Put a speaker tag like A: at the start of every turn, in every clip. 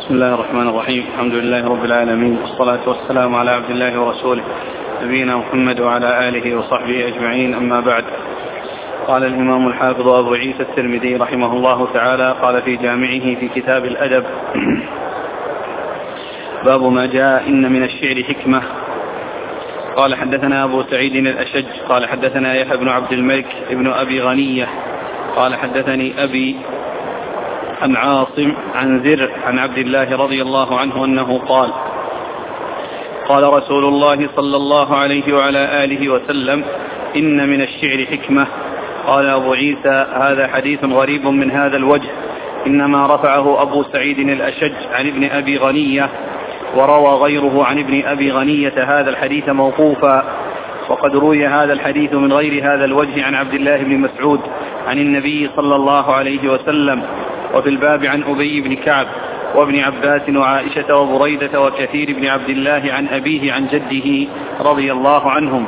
A: بسم الله الرحمن الرحيم. الحمد لله رب العالمين، والصلاة والسلام على عبد الله ورسوله نبينا محمد وعلى آله وصحبه أجمعين، أما بعد. قال الإمام الحافظ أبو عيسى الترمذي رحمه الله تعالى قال في جامعه في كتاب الأدب: باب ما جاء إن من الشعر حكمة. قال حدثنا أبو سعيد الأشج قال حدثنا يحيى بن عبد الملك ابن أبي غنية قال حدثني أبي عن عاصم عن زر عن عبد الله رضي الله عنه أنه قال: قال رسول الله صلى الله عليه وعلى آله وسلم: إن من الشعر حكمة. قال أبو عيسى: هذا حديث غريب من هذا الوجه، إنما رفعه أبو سعيد الأشج عن ابن أبي غنية، وروى غيره عن ابن أبي غنية هذا الحديث موقوفا، وقد روي هذا الحديث من غير هذا الوجه عن عبد الله بن مسعود عن النبي صلى الله عليه وسلم، وفي الباب عن أبي بن كعب وابن عباس وعائشة وبريدة وكثير بن عبد الله عن أبيه عن جده رضي الله عنهم.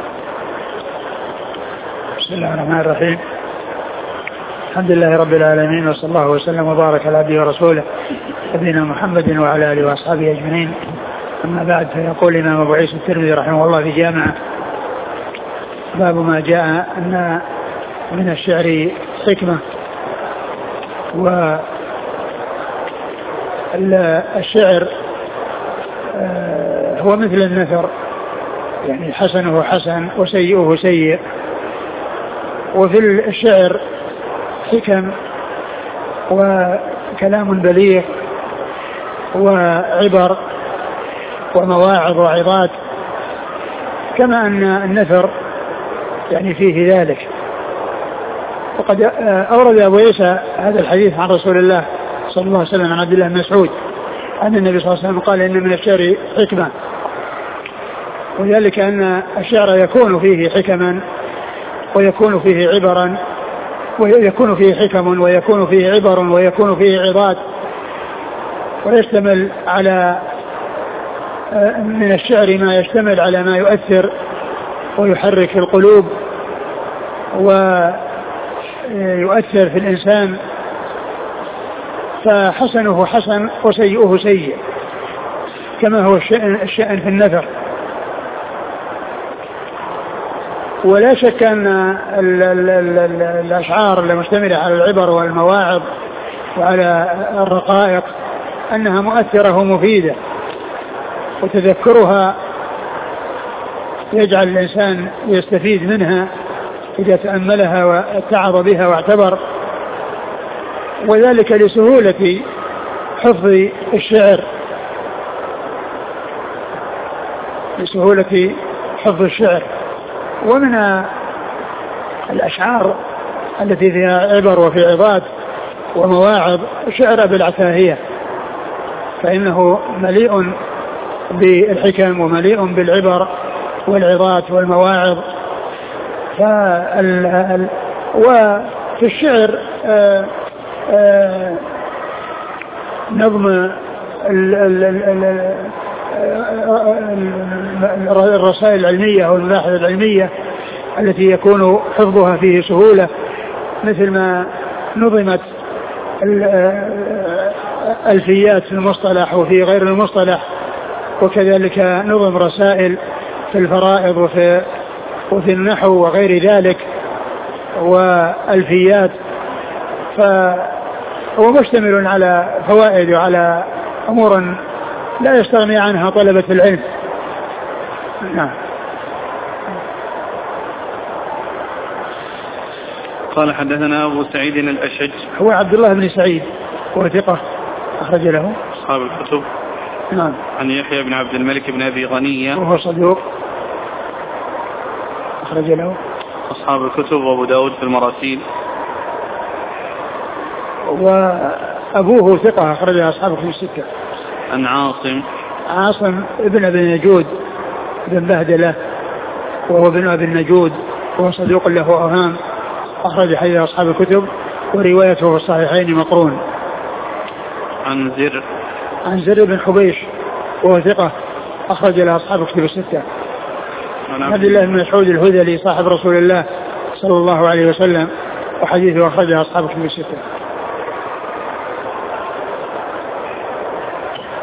B: بسم الله الرحمن الرحيم. الحمد لله رب العالمين، وصلى الله وسلم وبارك على عبده ورسوله نبينا محمد وعلى آله وأصحابه أجمعين، أما بعد. فيقول الإمام أبو عيسى الترمذي رحمه الله في جامعه: باب ما جاء أن من الشعر حكمة. والشعر هو مثل النثر، يعني حسنه حسن وسيئه سيء. وفي الشعر حكم وكلام بليغ وعبر ومواعظ وعظات، كما أن النثر يعني فيه ذلك. وقد أورد أبو عيسى هذا الحديث عن رسول الله صلى الله عليه وسلم عن عبد الله بن مسعود أن النبي صلى الله عليه وسلم قال: إن من الشعر حكمة. وذلك أن الشعر يكون فيه حكما ويكون فيه عبرا ويكون فيه حكم ويكون فيه عبر ويكون فيه عظات، ويشتمل على من الشعر ما يشتمل على ما يؤثر ويحرك القلوب ويؤثر في الإنسان، فحسنه حسن وسيئه سيء، كما هو الشأن في النثر. ولا شك أن الأشعار المشتملة على العبر والمواعظ وعلى الرقائق أنها مؤثرة ومفيدة، وتذكرها يجعل الإنسان يستفيد منها إذا تأملها واتعظ بها واعتبر، وذلك لسهولة حفظ الشعر، لسهولة حفظ الشعر. ومن الأشعار التي فيها عبر وفي عظات ومواعظ شعر أبي العتاهية، فإنه مليء بالحكم ومليء بالعبر والعظات والمواعظ. وفي الشعر نظم الرسائل العلمية والمباحث العلمية التي يكون حفظها فيه سهولة، مثل ما نظمت الألفيات في المصطلح وفي غير المصطلح، وكذلك نظم رسائل في الفرائض وفي النحو وغير ذلك وألفيات. فهو مشتمل على فوائد وعلى أمور لا يستغني عنها طلبة العلم. نعم.
A: قال حدثنا أبو سعيد الأشج
B: هو عبد الله بن سعيد وهو ثقة أخرج له
A: أصحاب الكتب.
B: نعم.
A: عن يحيى بن عبد الملك بن أبي غنية
B: وهو صدوق أخرج له
A: أصحاب الكتب وأبو داود في المراسيل.
B: وأبوه ثقة أخرج أصحاب الكتب الستة.
A: عن
B: عاصم ابن أبي نجود بن بهدلة وهو ابن أبي النجود وهو صدوق له أوهام، أخرج حديث أصحاب الكتب وروايته في الصحيحين مقرون.
A: عن
B: زر بن حبيش وهو ثقة أخرج له أصحاب الكتب الستة. عن عبد الله بن مسعود الهذلي صاحب رسول الله صلى الله عليه وسلم، وحديثه أخرجه أصحاب الكتب الستة.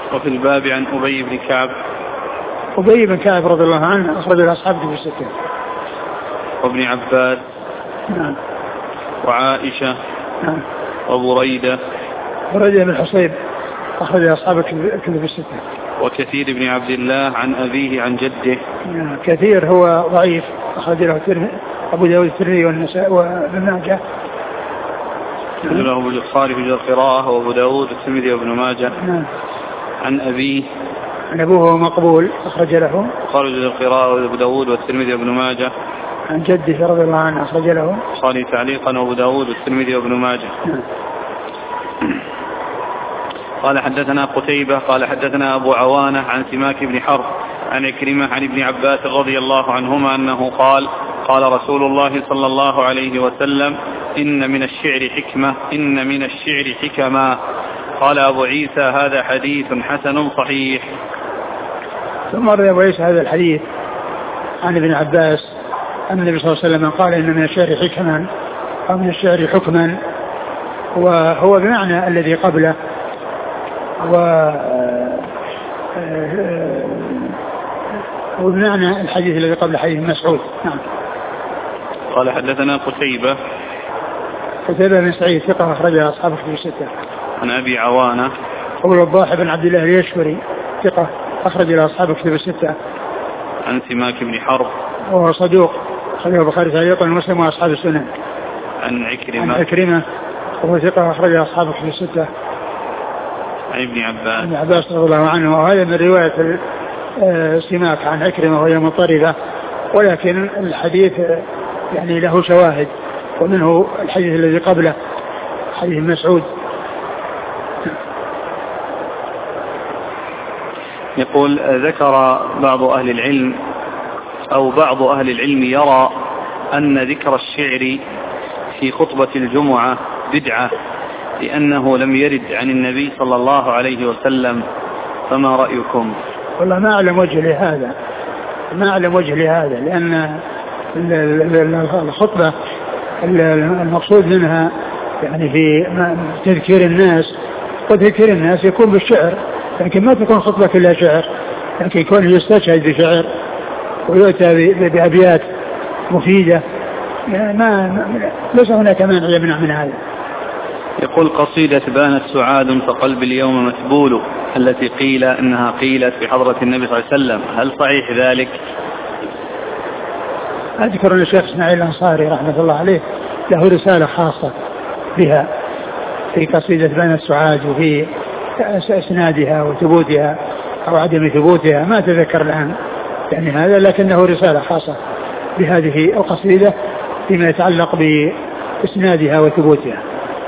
A: وفي الباب عن أبي بن كعب.
B: أبي بن كعب رضي الله عنه أخرج أصحابه في الستة.
A: وابن عباس.
B: نعم.
A: وعائشة.
B: نعم.
A: وبريدة.
B: بريدة بن الحصيب أخرج أصحابه في الستة.
A: وكثير بن عبد الله عن أبيه عن جده.
B: نعم. كثير هو ضعيف أخرج له أبو داود الترمذي والنسائي وابن ماجه.
A: له أبو البخاري في القراءة وأبو داود والترمذي وابن ماجه.
B: نعم.
A: عن أبيه.
B: عن أبوه مقبول أخرج له
A: خارج القراءة وأبو داود والترمذي وابن ماجه.
B: عن جده رضي الله عنه أخرج له
A: البخاري تعليقا وأبو داود والترمذي وابن ماجه. قال حدثنا قتيبة قال حدثنا أبو عوانة عن سماك بن حرب عن عكرمة عن ابن عباس رضي الله عنهما أنه قال قال رسول الله صلى الله عليه وسلم إن من الشعر حكمة إن من الشعر حكما. قال أبو عيسى هذا حديث حسن صحيح.
B: ثم روى أبو عيسى هذا الحديث عن ابن عباس أن النبي صلى الله عليه وسلم قال إن من الشعر حكما أو من الشعر حكما، وهو بمعنى الذي قبله، وبمعنى الحديث الذي قبل حديث مسعود. نعم.
A: قال حدثنا قتيبة
B: بن سعيد ثقة أخرج أصحابه في الستة.
A: عن أبي عوانة
B: أبو الوضاح بن عبد الله اليشكري ثقة أخرج أصحابه في الستة.
A: عن سماك بن حرب
B: وهو صدوق أخرجه البخاري تعليقا ومسلم وأصحاب السنن.
A: عن
B: عكرمة وهو ثقة أخرج أصحابه في الستة.
A: عن ابن
B: عباس رضي الله عنه. وهذا من رواية سماك عن عكرمة وهي مضطردة، ولكن الحديث يعني له شواهد، ومنه الحديث الذي قبله حديث مسعود.
A: يقول ذكر بعض أهل العلم أو بعض أهل العلم يرى أن ذكر الشعر في خطبة الجمعة بدعة لأنه لم يرد عن النبي صلى الله عليه وسلم، فما رأيكم؟
B: والله ما أعلم وجه لهذا، لأن الخطبة المقصود منها يعني في تذكير الناس، وتذكير الناس يكون بالشعر، لكن ما تكون خطبة كلها شعر، لكن يكون يستشهد بشعر ويؤتى بأبيات مفيدة، ليس هناك مانع يمنع من هذا.
A: يقول قصيدة بانت سعاد فقلب اليوم مسبول التي قيل إنها قيلت في حضرة النبي صلى الله عليه وسلم، هل صحيح ذلك؟
B: أذكر أن الشيخ إسماعيل الأنصاري رحمة الله عليه له رسالة خاصة بها في قصيدة بانت سعاد وفي إسنادها وثبوتها أو عدم ثبوتها، ما تذكر الآن يعني هذا، لكنه رسالة خاصة بهذه القصيدة فيما يتعلق بإسنادها وثبوتها.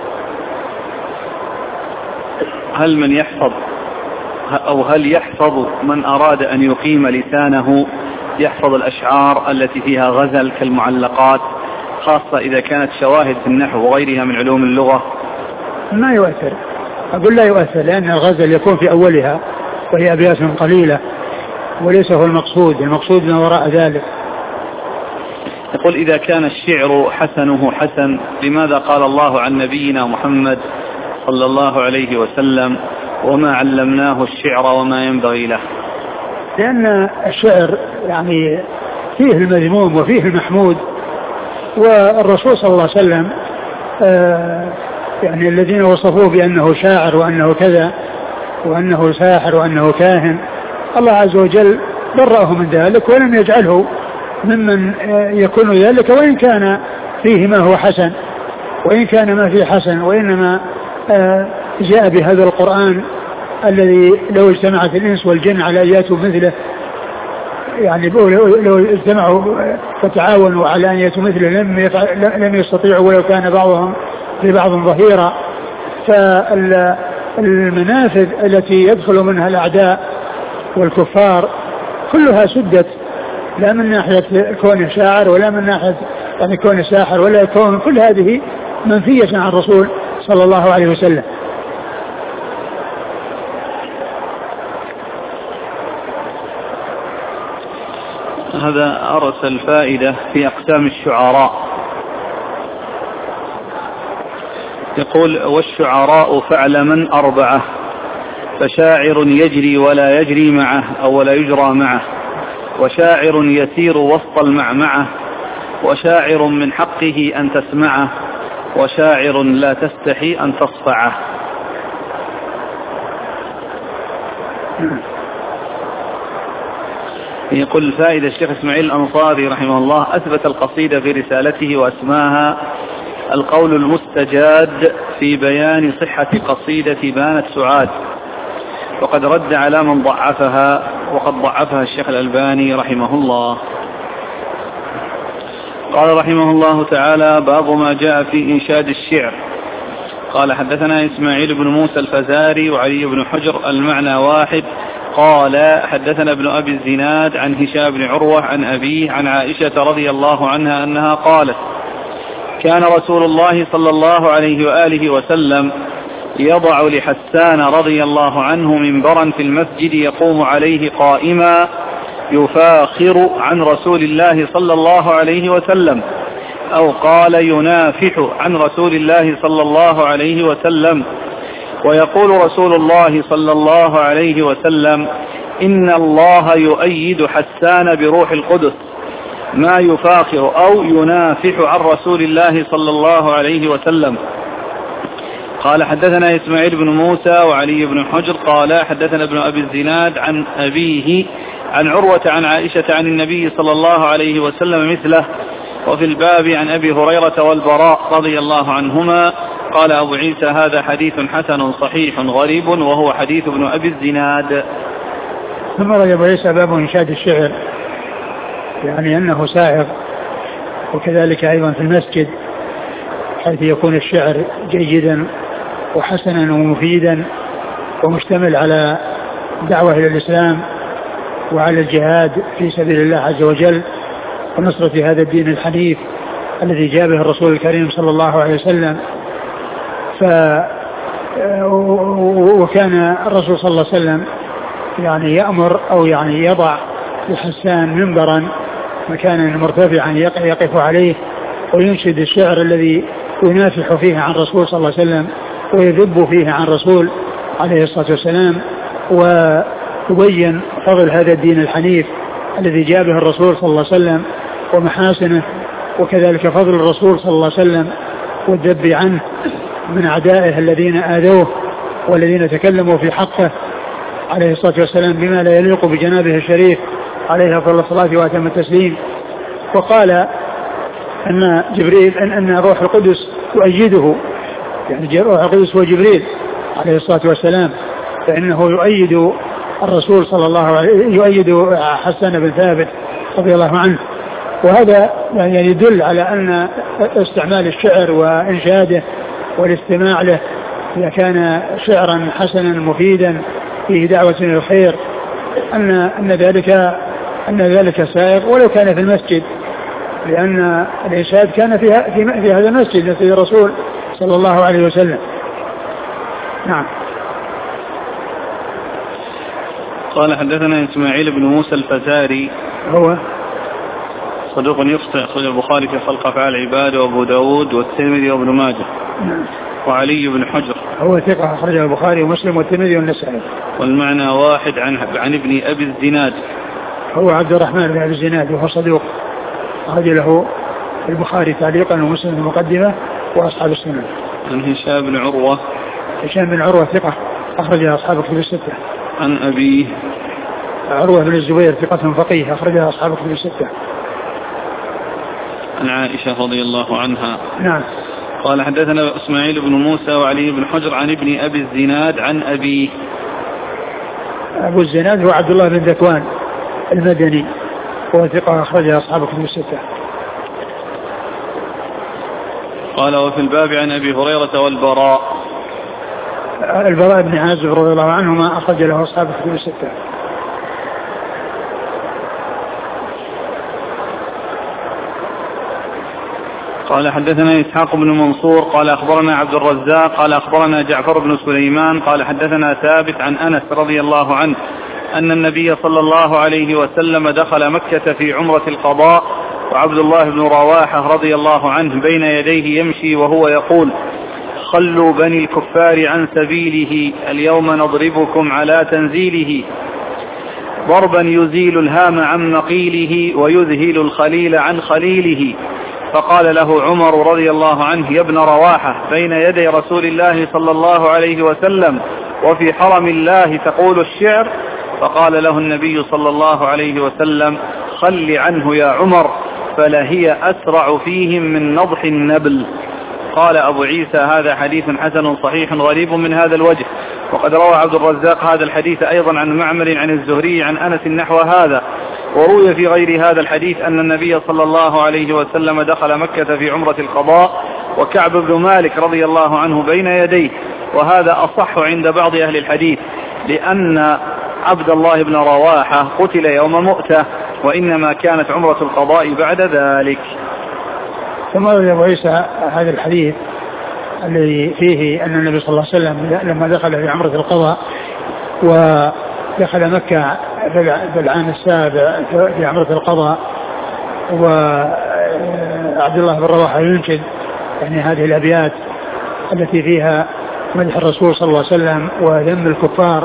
A: هل يحفظ من أراد أن يقيم لسانه يحفظ الأشعار التي فيها غزل كالمعلقات، خاصة إذا كانت شواهد في النحو وغيرها من علوم اللغة؟
B: ما يؤثر، أقول لا يؤثر، لأن الغزل يكون في أولها وهي أبيات قليلة وليس هو المقصود ما وراء ذلك.
A: يقول إذا كان الشعر حسنه حسن، لماذا قال الله عن نبينا محمد صلى الله عليه وسلم وما علمناه الشعر وما ينبغي له؟
B: لأن الشعر يعني فيه المذموم وفيه المحمود، والرسول صلى الله عليه وسلم يعني الذين وصفوه بأنه شاعر وأنه كذا وأنه ساحر وأنه كاهن، الله عز وجل برأه من ذلك ولم يجعله ممن يكون ذلك، وإن كان فيه ما هو حسن وإن كان ما فيه حسن، وإنما جاء بهذا القرآن الذي لو اجتمعت الإنس والجن على أن يأتوا مثله، يعني لو اجتمعوا فتعاونوا على أن يأتوا مثله لم يستطيعوا ولو كان بعضهم لبعض ظهيرا. فالمنافذ التي يدخل منها الأعداء والكفار كلها سدت، لا من ناحية كونه شاعر ولا من ناحية يعني كونه ساحر، ولا كون كل هذه منفية عن الرسول صلى الله عليه وسلم.
A: هذا أرسل فائدة في أقسام الشعراء، يقول والشعراء فعلما 4: فشاعر يجري ولا يجري معه أو ولا يجرى معه، وشاعر يسير وسط المعمعة، وشاعر من حقه أن تسمعه، وشاعر لا تستحي أن تصفعه. يقول الفائدة: الشيخ إسماعيل الأنصاري رحمه الله أثبت القصيدة في رسالته وأسماها القول المستجاد في بيان صحة قصيدة بانت سعاد، وقد رد على من ضعفها، وقد ضعفها الشيخ الألباني رحمه الله. قال رحمه الله تعالى: باب ما جاء في إنشاد الشعر. قال: حدثنا إسماعيل بن موسى الفزاري وعلي بن حجر المعنى واحد. قال: حدثنا ابن أبي الزناد عن هشام بن عروة عن أبيه عن عائشة رضي الله عنها أنها قالت: كان رسول الله صلى الله عليه وآله وسلم يضع لحسان رضي الله عنه منبرا في المسجد يقوم عليه قائما يفاخر عن رسول الله صلى الله عليه وسلم، أو قال ينافح عن رسول الله صلى الله عليه وسلم، ويقول رسول الله صلى الله عليه وسلم: إن الله يؤيد حسان بروح القدس، ما يفاخر أو ينافح عن رسول الله صلى الله عليه وسلم. قال: حدثنا إسماعيل بن موسى وعلي بن حجر قال: حدثنا ابن أبي الزناد عن أبيه عن عروة عن عائشة عن النبي صلى الله عليه وسلم مثله. وفي الباب عن أبي هريرة والبراء رضي الله عنهما. قال أبو عيسى: هذا حديث حسن صحيح غريب، وهو حديث ابن أبي الزناد.
B: ثم رأي أبو عيسى باب إنشاد الشعر، يعني أنه سائغ، وكذلك أيضا في المسجد حيث يكون الشعر جيدا وحسنا ومفيدا ومشتمل على دعوة إلى الإسلام وعلى الجهاد في سبيل الله عز وجل ونصرة هذا الدين الحنيف الذي جاء به الرسول الكريم صلى الله عليه وسلم. وكان الرسول صلى الله عليه وسلم يعني يأمر أو يعني يضع لحسان منبرا مكانا مرتفعا يقف عليه وينشد الشعر الذي ينافح فيه عن الرسول صلى الله عليه وسلم ويذب فيه عن الرسول عليه الصلاة والسلام، ويبين فضل هذا الدين الحنيف الذي جاء به الرسول صلى الله عليه وسلم ومحاسنه، وكذلك فضل الرسول صلى الله عليه وسلم والذب عنه من أعدائه الذين آذوه والذين تكلموا في حقه عليه الصلاة والسلام بما لا يليق بجنابه الشريف عليه أفضل الصلاة وأتم التسليم. وقال أن جبريل أن روح القدس يؤيده، يعني روح القدس هو جبريل عليه الصلاة والسلام، فإنه يؤيد الرسول صلى الله عليه وسلم، يؤيد حسان بن ثابت رضي الله عنه. وهذا يعني يدل على أن استعمال الشعر وإنشاده والاستماع له إذا كان شعرا حسنا مفيدا فيه دعوة إلى الخير أن ذلك سائغ ولو كان في المسجد، لأن الإنشاد كان في هذا المسجد مسجد الرسول صلى الله عليه وسلم. نعم.
A: قال: حدثنا إسماعيل بن موسى الفزاري،
B: هو
A: صدوق يخطئ، أخرج البخاري في خلق أفعال العباد وأبو داود والترمذي وابن ماجه.
B: نعم.
A: وعلي بن حجر
B: هو ثقة، أخرجه البخاري ومسلم والترمذي والنسائي.
A: والمعنى واحد. عن ابن أبي الزناد،
B: هو عبد الرحمن بن أبي الزناد وهو صدوق، أخرج له البخاري تعليقا ومسلم المقدمة وأصحاب السنن.
A: عن هشام بن عروة،
B: هشام بن عروة ثقة، أخرجها أصحاب كتب الستة.
A: عن أبيه
B: عروة بن الزبير ثقة فقيه، أخرجها أصحاب كتب الستة.
A: عن عائشة رضي الله عنها.
B: نعم.
A: قال: حدثنا إسماعيل بن موسى وعلي بن حجر عن ابن أبي الزناد عن أبيه.
B: أبو الزناد هو عبد الله بن ذكوان المدني وهو ثقة، أخرجها أصحاب كتب الستة.
A: قال: وفي الباب عن أبي هريرة والبراء.
B: البراء بن عازب رضي الله عنهما أخرج له أصحاب كتب الستة.
A: قال: حدثنا إسحاق بن منصور قال: أخبرنا عبد الرزاق قال: أخبرنا جعفر بن سليمان قال: حدثنا ثابت عن أنس رضي الله عنه أن النبي صلى الله عليه وسلم دخل مكة في عمرة القضاء، وعبد الله بن رواحة رضي الله عنه بين يديه يمشي وهو يقول: خلوا بني الكفار عن سبيله اليوم نضربكم على تنزيله ضربا يزيل الهام عن مقيله ويذهل الخليل عن خليله. فقال له عمر رضي الله عنه: يا ابن رواحة، بين يدي رسول الله صلى الله عليه وسلم وفي حرم الله تقول الشعر؟ فقال له النبي صلى الله عليه وسلم: خل عنه يا عمر، فلهي أسرع فيهم من نضح النبل. قال أبو عيسى: هذا حديث حسن صحيح غريب من هذا الوجه. وقد روى عبد الرزاق هذا الحديث أيضا عن معمر عن الزهري عن أنس نحو هذا. وروي في غير هذا الحديث أن النبي صلى الله عليه وسلم دخل مكة في عمرة القضاء وكعب بن مالك رضي الله عنه بين يديه، وهذا أصح عند بعض أهل الحديث، لأن عبد الله بن رواحة قتل يوم مؤتة، وإنما كانت عمرة القضاء بعد ذلك.
B: ثم روي أبو عيسى هذا الحديث الذي فيه أن النبي صلى الله عليه وسلم لما دخل في عمرة القضاء ودخل مكة في العام السابع في عمرة القضاء، وعبد الله بن رواحة ينشد يعني هذه الأبيات التي فيها مدح الرسول صلى الله عليه وسلم وذم الكفار،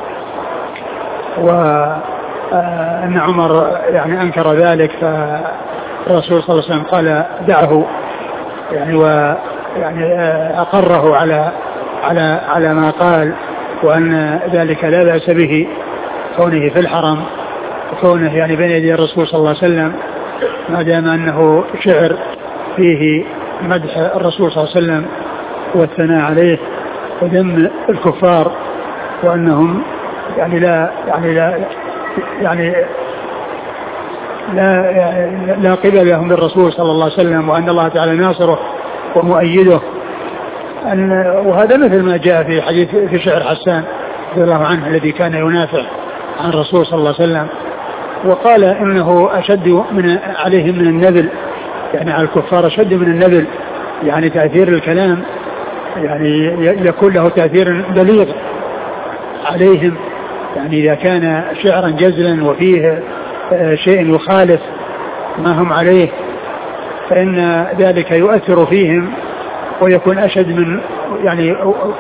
B: وأن عمر يعني أنكر ذلك، فالرسول صلى الله عليه وسلم قال دعه يعني ويعني أقره على ما قال، وأن ذلك لا بأس به كونه في الحرم وكونه يعني بين يدي الرسول صلى الله عليه وسلم، ما دام أنه شعر فيه مدح الرسول صلى الله عليه وسلم والثناء عليه وذم الكفار، وأنهم يعني لا قبل لهم بالرسول صلى الله عليه وسلم، وأن الله تعالى ناصره ومؤيده. وهذا مثل ما جاء في حديث في شعر حسان رضي الله عنه الذي كان ينافع عن الرسول صلى الله عليه وسلم، وقال إنه أشد عليهم من النبل، يعني على الكفار أشد من النبل، يعني تأثير الكلام يعني يكون له تأثير بليغ عليهم، يعني إذا كان شعرا جزلا وفيه شيء يخالف ما هم عليه فإن ذلك يؤثر فيهم ويكون أشد من يعني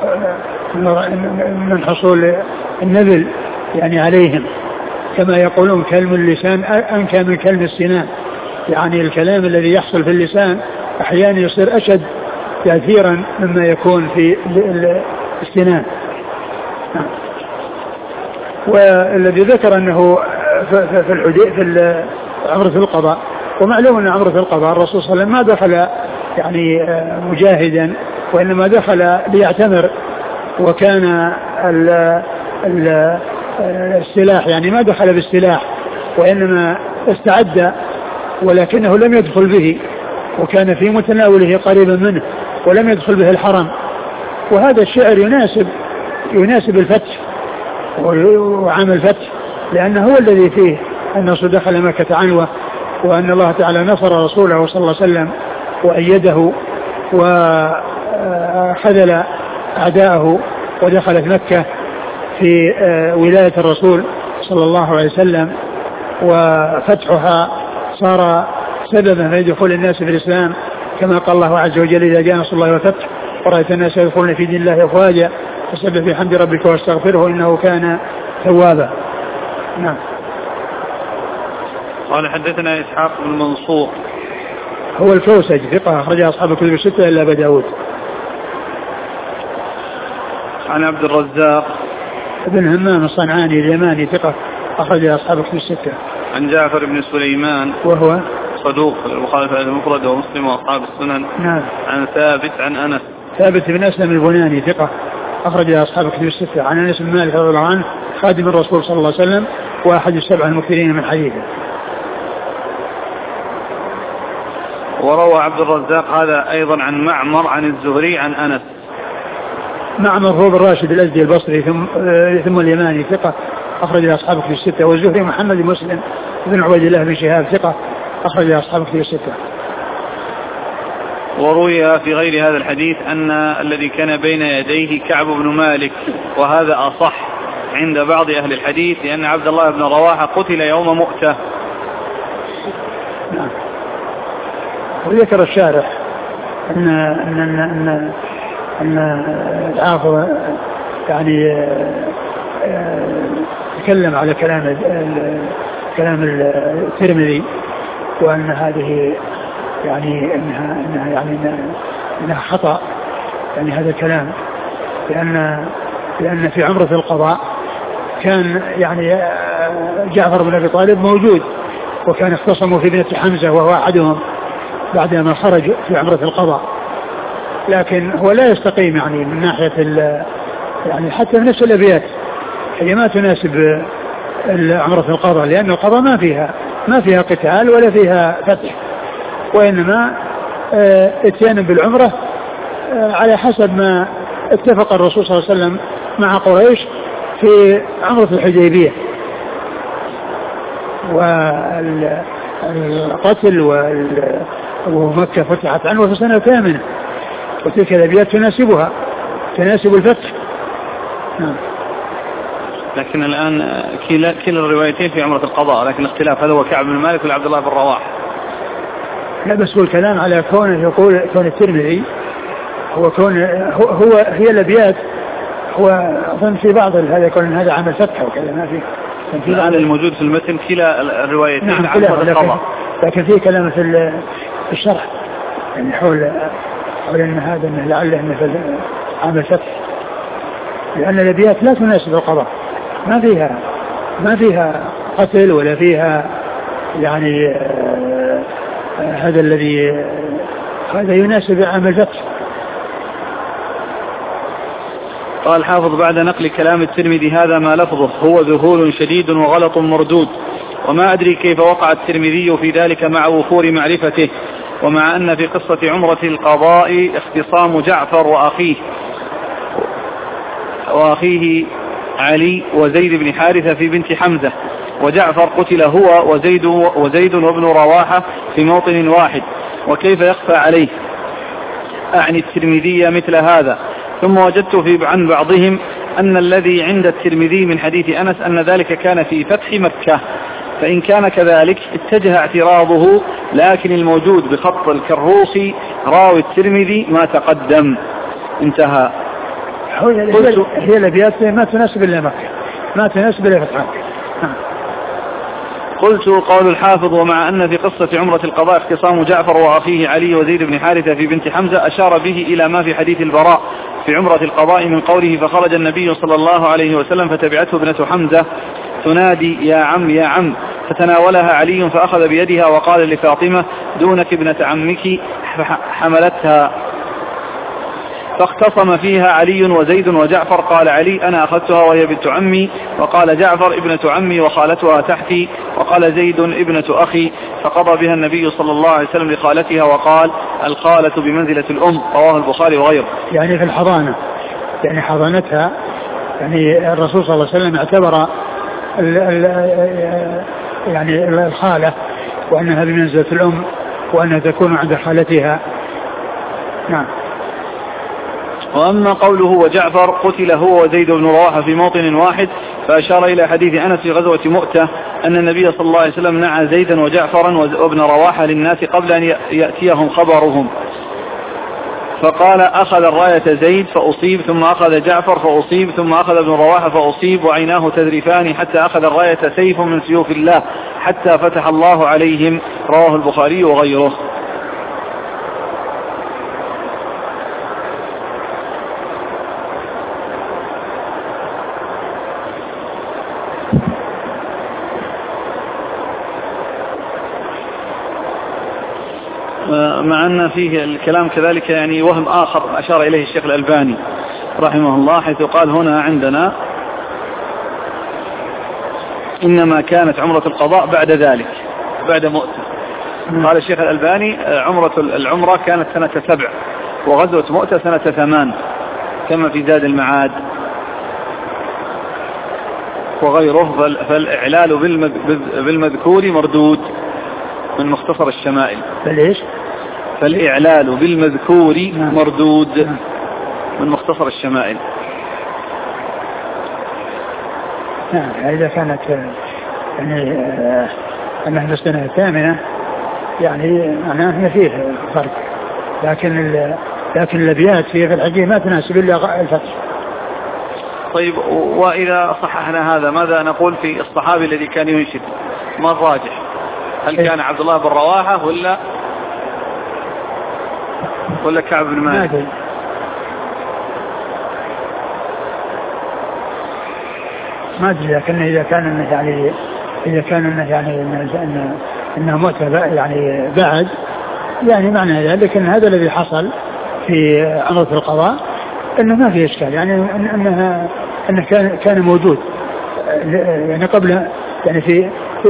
B: من حصول النبل يعني عليهم، كما يقولون كلم اللسان أنكى من كلم السنان، يعني الكلام الذي يحصل في اللسان أحيانا يصير أشد تأثيرا مما يكون في السنان. والذي ذكر أنه في عمرة القضاء، ومعلوم أن عمرة القضاء الرسول صلى الله عليه وسلم ما دخل يعني مجاهدا، وإنما دخل ليعتمر، وكان السلاح يعني ما دخل بالسلاح وإنما استعد، ولكنه لم يدخل به، وكان في متناوله قريبا منه ولم يدخل به الحرم. وهذا الشعر يناسب الفتح وعام الفتح، لأنه هو الذي فيه النصر دخل مكة عنوة، وأن الله تعالى نصر رسوله صلى الله عليه وسلم وأيده وخذل أعداءه، ودخلت مكة في ولاية الرسول صلى الله عليه وسلم، وفتحها صار سببا في دخول الناس في الإسلام، كما قال الله عز وجل: إذا جاء نصر الله والفتح ورأيت الناس يدخلون في دين الله أفواجا فسبح بحمد ربك واستغفره إنه كان توابا. نعم.
A: قال حدثنا إسحاق بن منصور
B: هو الكوسج ثقة أخرج أصحاب الكتب الستة إلا أبا داود.
A: عن عبد الرزاق
B: ابن همام الصنعاني اليماني ثقة أخرج أصحاب الكتب الستة.
A: عن جعفر بن سليمان وهو صدوق البخاري في المفرد ومسلم وأصحاب السنن.
B: نعم.
A: عن ثابت عن أنس
B: ثابت بن أسلم البناني ثقة أخرج أصحاب الكتب الستة. عن أنس بن مالك رضي الله عنه خادم الرسول صلى الله عليه وسلم وأحد السبع المكثرين من حديثه.
A: وروى عبد الرزاق هذا أيضا عن معمر عن الزهري عن أنس.
B: معمر هو بن راشد الأزدي البصري ثم اليماني ثقة أخرج أصحاب الكتب الستة. والزهري محمد بن مسلم بن عبيد الله بن شهاب ثقة أخرج أصحاب الكتب الستة.
A: وروي في غير هذا الحديث أن الذي كان بين يديه كعب بن مالك، وهذا أصح عند بعض أهل الحديث، لأن عبد الله بن رواحة قتل يوم مؤتة.
B: نعم. وذكر الشارح أن أن الحافظ يعني تكلم على كلام الترمذي، وأن هذه يعني إنها خطأ يعني هذا الكلام، لأن في عمرة القضاء كان يعني جعفر بن أبي طالب موجود، وكان اختصموا في ابنة حمزة وهو أحدهم بعدما خرج في عمرة القضاء، لكن هو لا يستقيم يعني من ناحية يعني حتى من نفس الأبيات هي ما تناسب عمرة القضاء، لأن القضاء ما فيها قتال ولا فيها فتح، وإنما اتيان بالعمرة على حسب ما اتفق الرسول صلى الله عليه وسلم مع قريش في عمرة الحديبية، والقتل ومكة فتحت عنه في سنة كاملة، وتلك الأبيات تناسب الفتح.
A: لكن الآن كلا الروايتين في عمرة القضاء، لكن اختلاف هل هو كعب بن مالك ولا عبد الله بن رواحة.
B: لا بس هو الكلام على كون الترمذي هي الأبيات، هو أظن في بعض هذا يكون هذا عمل فتح وكذا، ما في
A: الآن الموجود في المتن كلا الروايتين
B: عن عمرة القضاء، لكن في كلام في الشرح يعني حول أن هذا لعله أنه عمل فتح، لأن الأبيات لا تناسب القضاء، ما فيها قتل ولا فيها يعني هذا يناسب عمل فتح.
A: قال الحافظ بعد نقل كلام الترمذي هذا ما لفظه هو ذهول شديد وغلط مردود، وما أدري كيف وقع الترمذي في ذلك مع وفور معرفته، ومع أن في قصة عمرة القضاء اختصام جعفر وأخيه علي وزيد بن حارثة في بنت حمزة، وجعفر قتل هو وزيد وابن رواحة في موطن واحد، وكيف يخفى عليه أعني الترمذي مثل هذا. ثم وجدت عن بعضهم أن الذي عند الترمذي من حديث أنس أن ذلك كان في فتح مكة، فإن كان كذلك اتجه اعتراضه، لكن الموجود بخط الكروخي راوي الترمذي ما تقدم. انتهى.
B: هي الأبيات ما تناسب إلا مكة، ما تناسب إلا فتح مكة.
A: قلت قول الحافظ ومع أن في قصة عمرة القضاء اختصام جعفر وأخيه علي وزيد بن حارثة في بنت حمزة، أشار به إلى ما في حديث البراء في عمرة القضاء من قوله فخرج النبي صلى الله عليه وسلم فتبعته ابنة حمزة تنادي يا عم يا عم، فتناولها علي فأخذ بيدها وقال لفاطمة دونك ابنة عمك، حملتها، فاختصم فيها علي وزيد وجعفر، قال علي أنا أخذتها وهي بنت عمي، وقال جعفر ابنة عمي وخالتها تحتي، وقال زيد ابنة أخي، فقضى بها النبي صلى الله عليه وسلم لخالتها وقال الخالة بمنزلة الأم، رواه البخاري وغيره.
B: يعني في الحضانة، يعني حضانتها، يعني الرسول صلى الله عليه وسلم اعتبر يعني الخالة وأنها بمنزلة الأم وأنها تكون عند خالتها. نعم.
A: وأما قوله وجعفر قتل هو وزيد بن رواحة في موطن واحد، فأشار إلى حديث أنس في غزوة مؤتة أن النبي صلى الله عليه وسلم نعى زيدا وجعفرا وابن رواحة للناس قبل أن يأتيهم خبرهم، فقال أخذ الراية زيد فأصيب، ثم أخذ جعفر فأصيب، ثم أخذ ابن رواحة فأصيب، وعيناه تذرفان حتى أخذ الراية سيف من سيوف الله حتى فتح الله عليهم، رواه البخاري وغيره. مع أن فيه الكلام كذلك يعني وهم آخر أشار إليه الشيخ الألباني رحمه الله، حيث قال هنا عندنا إنما كانت عمرة القضاء بعد ذلك بعد مؤتة. قال الشيخ الألباني العمرة كانت سنة 7 وغزوة مؤتة سنة 8 كما في زاد المعاد وغيره، فالإعلال بالمذكور مردود من مختصر الشمائل. فالإعلال بالمذكور مردود من مختصر الشمائل.
B: نعم. إذا كانت يعني أنها في السنة 8 يعني معناه فيه فرق، لكن لكن الأبيات في الحقيقة ما تناسب إلا الفتح.
A: طيب، وإذا صححنا هذا ماذا نقول في الصحابي الذي كان ينشد؟ ما الراجح؟ هل كان عبد الله بن رواحة ولا كعب بن مالك؟
B: ما أدري، لكن إذا كان يعني إنه مؤتبع يعني بعد، يعني معنى ذلك أن هذا الذي حصل في عمرة القضاء أنه ما فيه إشكال، يعني أنه كان موجود يعني قبل، يعني في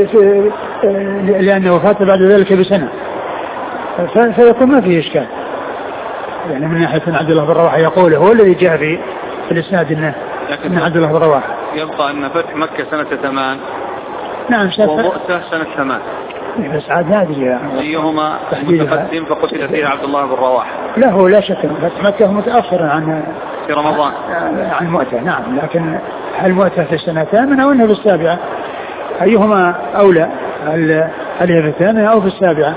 B: لأنه وفاته بعد ذلك بسنة، فيكون ما فيه إشكال. يعني من ناحية أن عبد الله بن رواحة يقول هو الذي جاء في الإسناد أن عبد الله بن رواحة.
A: يبقى أن فتح مكة سنة 8.
B: نعم،
A: ومؤتة سنة 8.
B: بس عاد ما أدري يعني
A: أيهما المتقدم فقتل فيها عبد الله بن رواحة.
B: لا شك فتح مكة متأخر عن
A: في رمضان
B: عن مؤتة. نعم، لكن هل مؤتة في السنة 8 أو أنها في 7؟ أيهما أولى، هل هي في 8 أو في 7؟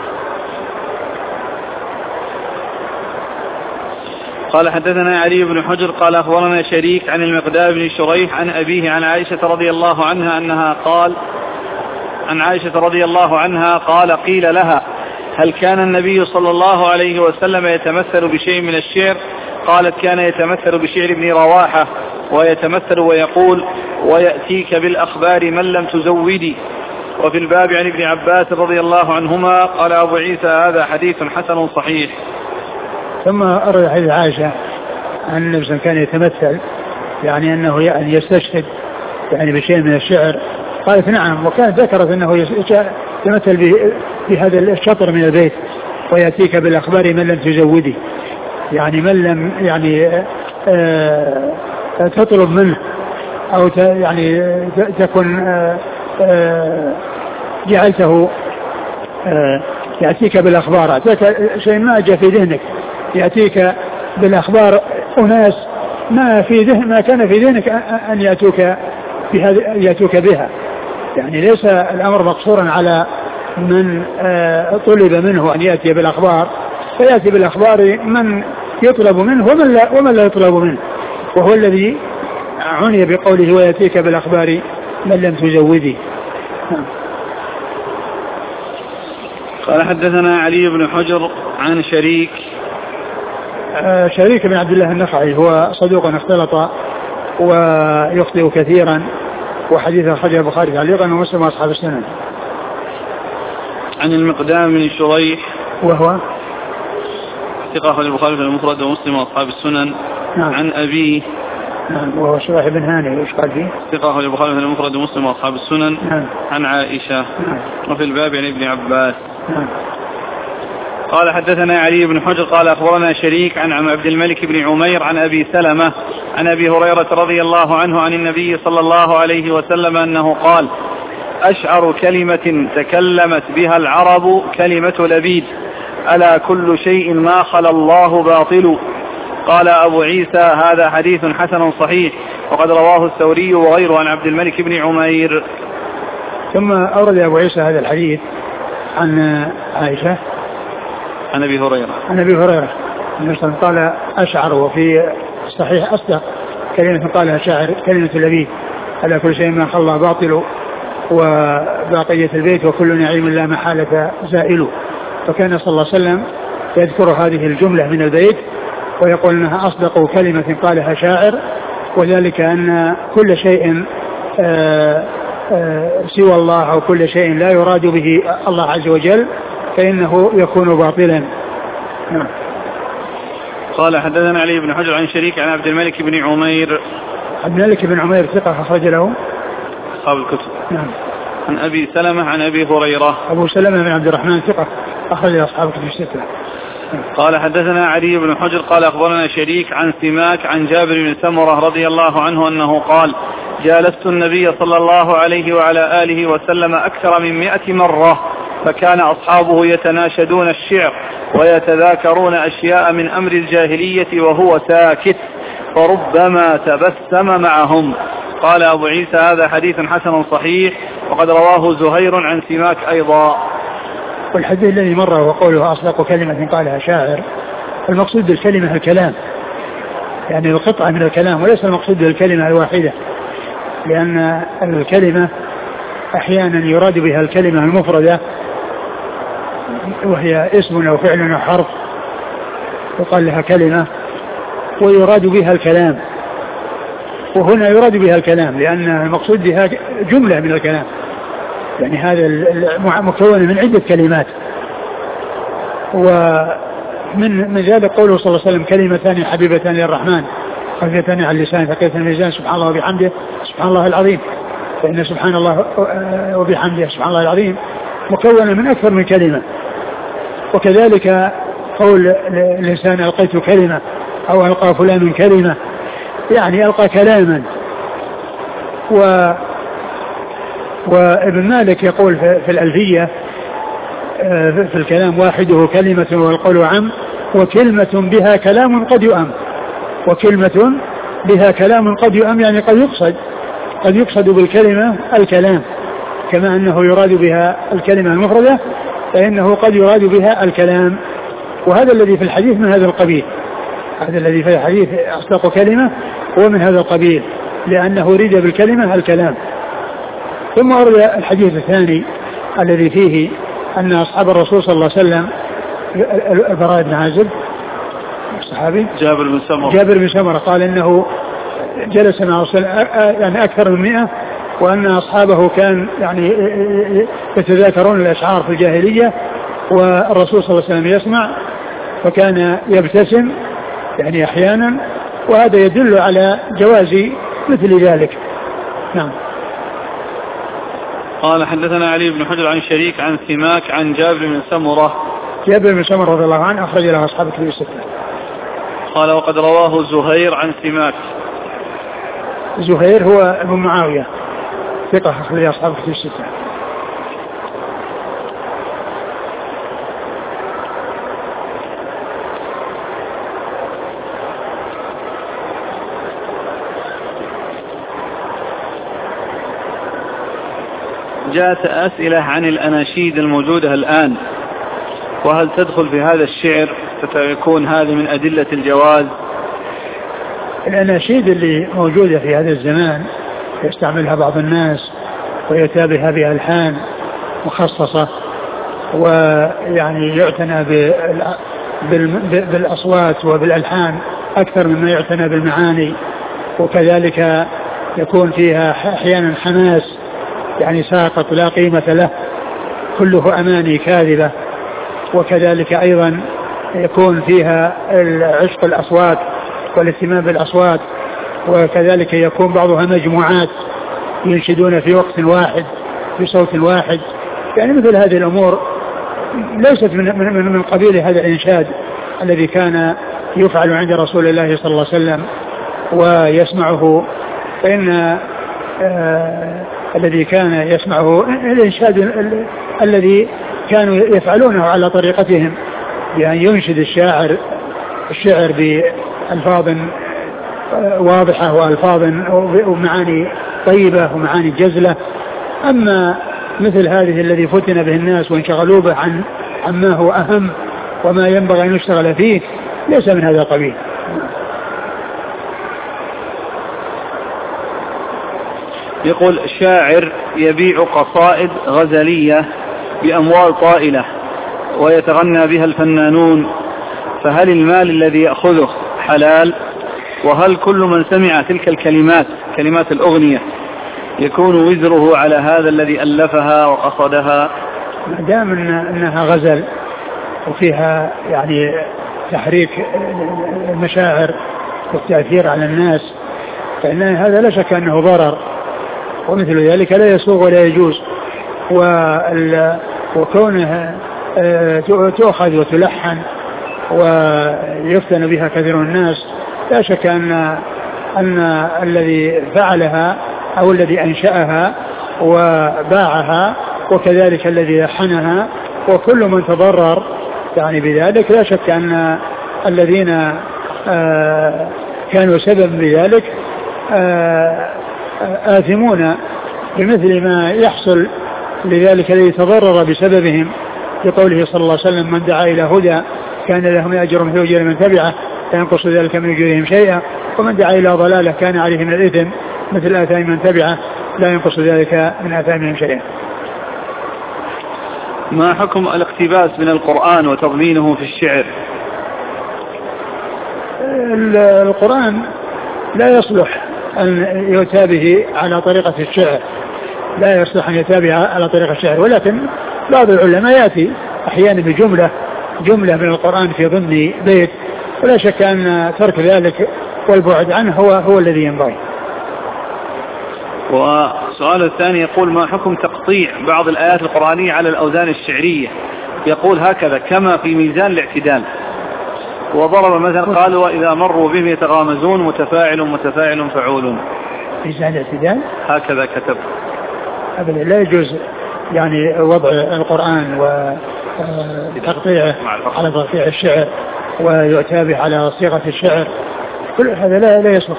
A: قال حدثنا علي بن حجر قال أخبرنا شريك عن المقداد بن شريح عن أبيه عن عائشة رضي الله عنها قال قيل لها هل كان النبي صلى الله عليه وسلم يتمثل بشيء من الشعر؟ قالت كان يتمثل بشعر ابن رواحة، ويتمثل ويقول ويأتيك بالأخبار من لم تزودي. وفي الباب عن ابن عباس رضي الله عنهما قال أبو عيسى هذا حديث حسن صحيح.
B: ثم أرد حديث عائشة أن النبي كان يتمثل، يعني أنه يعني يستشهد يعني بشيء من الشعر. قالت نعم، وكانت ذكرت أنه يتمثل بهذا الشطر من البيت ويأتيك بالأخبار من لم تزودي، يعني من لم يعني تطلب منه أو يعني تكن جعلته يأتيك بالأخبار، شيء ما جاء في ذهنك، يأتيك بالأخبار أناس ما كان في ذهنك أن يأتوك بها. يعني ليس الأمر مقصورا على من طلب منه أن يأتي بالأخبار، فيأتي بالأخبار من يطلب منه ومن لا يطلب منه، وهو الذي عني بقوله ويأتيك بالأخبار من لم تزودي.
A: قال حدثنا علي بن حجر عن
B: شريك بن عبد الله النخعي، هو صدوق اختلط ويخطئ كثيرا، وحديث أخرجه البخاري تعليقا ومسلم وأصحاب السنن.
A: عن المقدام بن شريح
B: وهو
A: ثقة أخرجه البخاري في المفرد ومسلم وأصحاب السنن.
B: نعم.
A: عن أبيه
B: وهو شريح بن هاني، ايش قال فيه؟
A: ثقة أخرجه البخاري في المفرد ومسلم وأصحاب السنن.
B: نعم.
A: عن عائشة.
B: نعم.
A: وفي الباب عن ابن عباس.
B: نعم.
A: قال حدثنا علي بن حجر قال أخبرنا شريك عن عبد الملك بن عمير عن أبي سلمة عن أبي هريرة رضي الله عنه عن النبي صلى الله عليه وسلم أنه قال أشعر كلمة تكلمت بها العرب كلمة لبيد ألا كل شيء ما خلا الله باطل. قال أبو عيسى هذا حديث حسن صحيح، وقد رواه الثوري وغيره عن عبد الملك بن عمير.
B: ثم أورد أبو عيسى هذا الحديث عن عائشة
A: عن أبي
B: هريرة قال أشعر، وفي صحيح أصدق كلمة قالها شاعر كلمة لبيد على كل شيء ما خلا الله باطل وباقية البيت وكل نعيم لا محالة زائل. فكان صلى الله عليه وسلم يذكر هذه الجملة من البيت ويقول أنها أصدق كلمة قالها شاعر، وذلك أن كل شيء سوى الله أو كل شيء لا يراد به الله عز وجل فإنه يكون باطلا.
A: قال حدثنا علي بن حجر عن شريك عن عبد الملك بن عمير.
B: عبد الملك بن عمير ثقة أخرج له
A: أصحاب الكتب.
B: نعم.
A: عن أبي سلمة عن أبي هريرة.
B: أبو سلمة بن عبد الرحمن ثقة أخرج أصحاب الكتب الستة.
A: قال حدثنا علي بن حجر قال أخبرنا شريك عن سماك عن جابر بن سمرة رضي الله عنه أنه قال جالست النبي صلى الله عليه وعلى آله وسلم أكثر من 100 مرة، فكان أصحابه يتناشدون الشعر ويتذاكرون أشياء من أمر الجاهلية وهو ساكت، فربما تبسم معهم. قال أبو عيسى هذا حديث حسن صحيح، وقد رواه زهير عن سماك أيضا.
B: والحديث الذي مر وقوله أصدق كلمة قالها شاعر، المقصود بالكلمة الكلام، يعني القطعة من الكلام، وليس المقصود بالكلمة الواحدة، لأن الكلمة أحيانا يراد بها الكلمة المفردة وهي اسم أو فعل أو حرف يقال لها كلمة، ويراد بها الكلام، وهنا يراد بها الكلام لأن المقصود بها جملة من الكلام، يعني هذا مكون من عدة كلمات. ومن ذلك قوله صلى الله عليه وسلم كلمتان حبيبتان للرحمن خفيفتان على اللسان ثقيلتان في الميزان سبحان الله وبحمده سبحان الله العظيم، فإن سبحان الله وبحمده سبحان الله العظيم مكونة من أكثر من كلمة. وكذلك قول الإنسان ألقيت كلمة أو ألقى فلان كلمة، يعني ألقى كلاما. وابن مالك يقول في الألفية في الكلام واحده كلمة والقول عم، وكلمة بها كلام قد يؤم، وكلمة بها كلام قد يؤم يعني قد يقصد بالكلمة الكلام، كما أنه يراد بها الكلمة المفردة فإنه قد يراد بها الكلام. وهذا الذي في الحديث من هذا القبيل، هذا الذي في الحديث أصدق كلمة هو من هذا القبيل، لأنه أريد بالكلمة الكلام. ثم أرد الحديث الثاني الذي فيه أن أصحاب الرسول صلى الله عليه وسلم البراء بن عازب الصحابي جابر بن سمرة قال إنه جلس مع رسول يعني أكثر من 100، وأن أصحابه كان يعني يتذاكرون الأشعار في الجاهلية، والرسول صلى الله عليه وسلم يسمع وكان يبتسم يعني أحيانا، وهذا يدل على جواز مثل ذلك. نعم.
A: قال حدثنا علي بن حجر عن شريك عن سماك عن جابر بن سمرة.
B: جابر بن سمرة رضي الله عنه أخرج له أصحاب الكتب الستة.
A: قال وقد رواه زهير عن سماك.
B: زهير هو ابن معاوية ثقة أخرج له أصحاب الكتب الستة.
A: جاءت أسئلة عن الأناشيد الموجودة الآن، وهل تدخل في هذا الشعر فتكون هذه من أدلة الجواز؟
B: الأناشيد اللي موجودة في هذا الزمان يستعملها بعض الناس ويتابعها بألحان مخصصة، ويعني يعتنى بالأصوات وبالألحان أكثر مما يعتنى بالمعاني، وكذلك يكون فيها أحيانا حماس يعني ساقط لا قيمة له كله أماني كاذبة، وكذلك أيضا يكون فيها عشق الأصوات والاهتمام بالأصوات، وكذلك يكون بعضها مجموعات ينشدون في وقت واحد بصوت واحد، يعني مثل هذه الأمور ليست من قبيل هذا الإنشاد الذي كان يفعل عند رسول الله صلى الله عليه وسلم ويسمعه، فإن الذي كان يسمعه الإنشاد الذي كانوا يفعلونه على طريقتهم، يعني ينشد الشعر بألفاظ واضحة وألفاظ ومعاني طيبة ومعاني جزلة. أما مثل هذه الذي فتن به الناس وانشغلوا به عما هو أهم وما ينبغي أن يشتغل فيه ليس من هذا القبيل.
A: يقول شاعر يبيع قصائد غزلية بأموال طائلة ويتغنى بها الفنانون، فهل المال الذي يأخذه حلال؟ وهل كل من سمع تلك الكلمات كلمات الأغنية يكون وزره على هذا الذي ألفها وقصدها؟
B: ما دام أنها غزل وفيها يعني تحريك المشاعر والتأثير على الناس فإن هذا لا شك أنه ضرر، ومثل ذلك لا يسوغ ولا يجوز. وكونها تؤخذ وتلحن ويفتن بها كثير من الناس لا شك أن الذي فعلها أو الذي أنشأها وباعها وكذلك الذي لحنها وكل من تضرر يعني بذلك لا شك أن الذين كانوا سبب بذلك آثمون بمثل ما يحصل لذلك الذي تضرر بسببهم، لقوله صلى الله عليه وسلم من دعا إلى هدى كان لهم أجر مثل أجر من تبعه لا ينقص ذلك من أجورهم شيئا، ومن دعا إلى ضلالة كان عليه من الإثم مثل آثام من تبعه لا ينقص ذلك من آثامهم شيئا.
A: ما حكم الاقتباس من القرآن وتضمينه في الشعر؟
B: القرآن لا يصلح أن يؤتى به على طريقة الشعر، لا يصلح أن يؤتى به على طريقة الشعر، ولكن بعض العلماء يأتي أحيانا بجملة من القرآن في ضمن بيت، ولا شك أن ترك ذلك والبعد عنه هو الذي ينبغي.
A: والسؤال الثاني يقول: ما حكم تقطيع بعض الآيات القرآنية على الأوزان الشعرية؟ يقول هكذا: كما في ميزان الاعتدال. وضرب مثلا قال: وإذا مروا بهم يتغامزون متفاعل فعول.
B: ميزان الاعتدال
A: هكذا كتب.
B: أبدا لا يجوز يعني وضع القرآن وتقطيعه على تقطيع الشعر ويؤتى به على صيغة الشعر، كل هذا لا يصلح.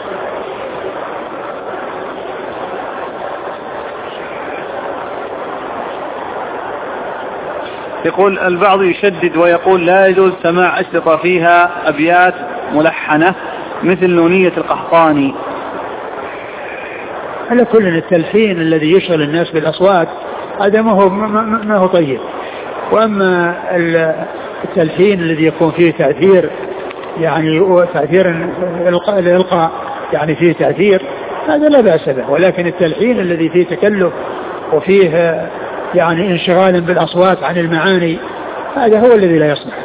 A: يقول: البعض يشدد ويقول لا يجوز سماع أشرطة فيها أبيات ملحنة مثل نونية القحطاني.
B: على كل التلحين الذي يشغل الناس بالأصوات هذا ما هو طيب، وأما التلحين الذي يكون فيه تأثير يعني تأثير الإلقاء يعني فيه تأثير هذا لا بأس به، ولكن التلحين الذي فيه تكلف وفيه يعني انشغال بالأصوات عن المعاني هذا هو الذي لا يصلح.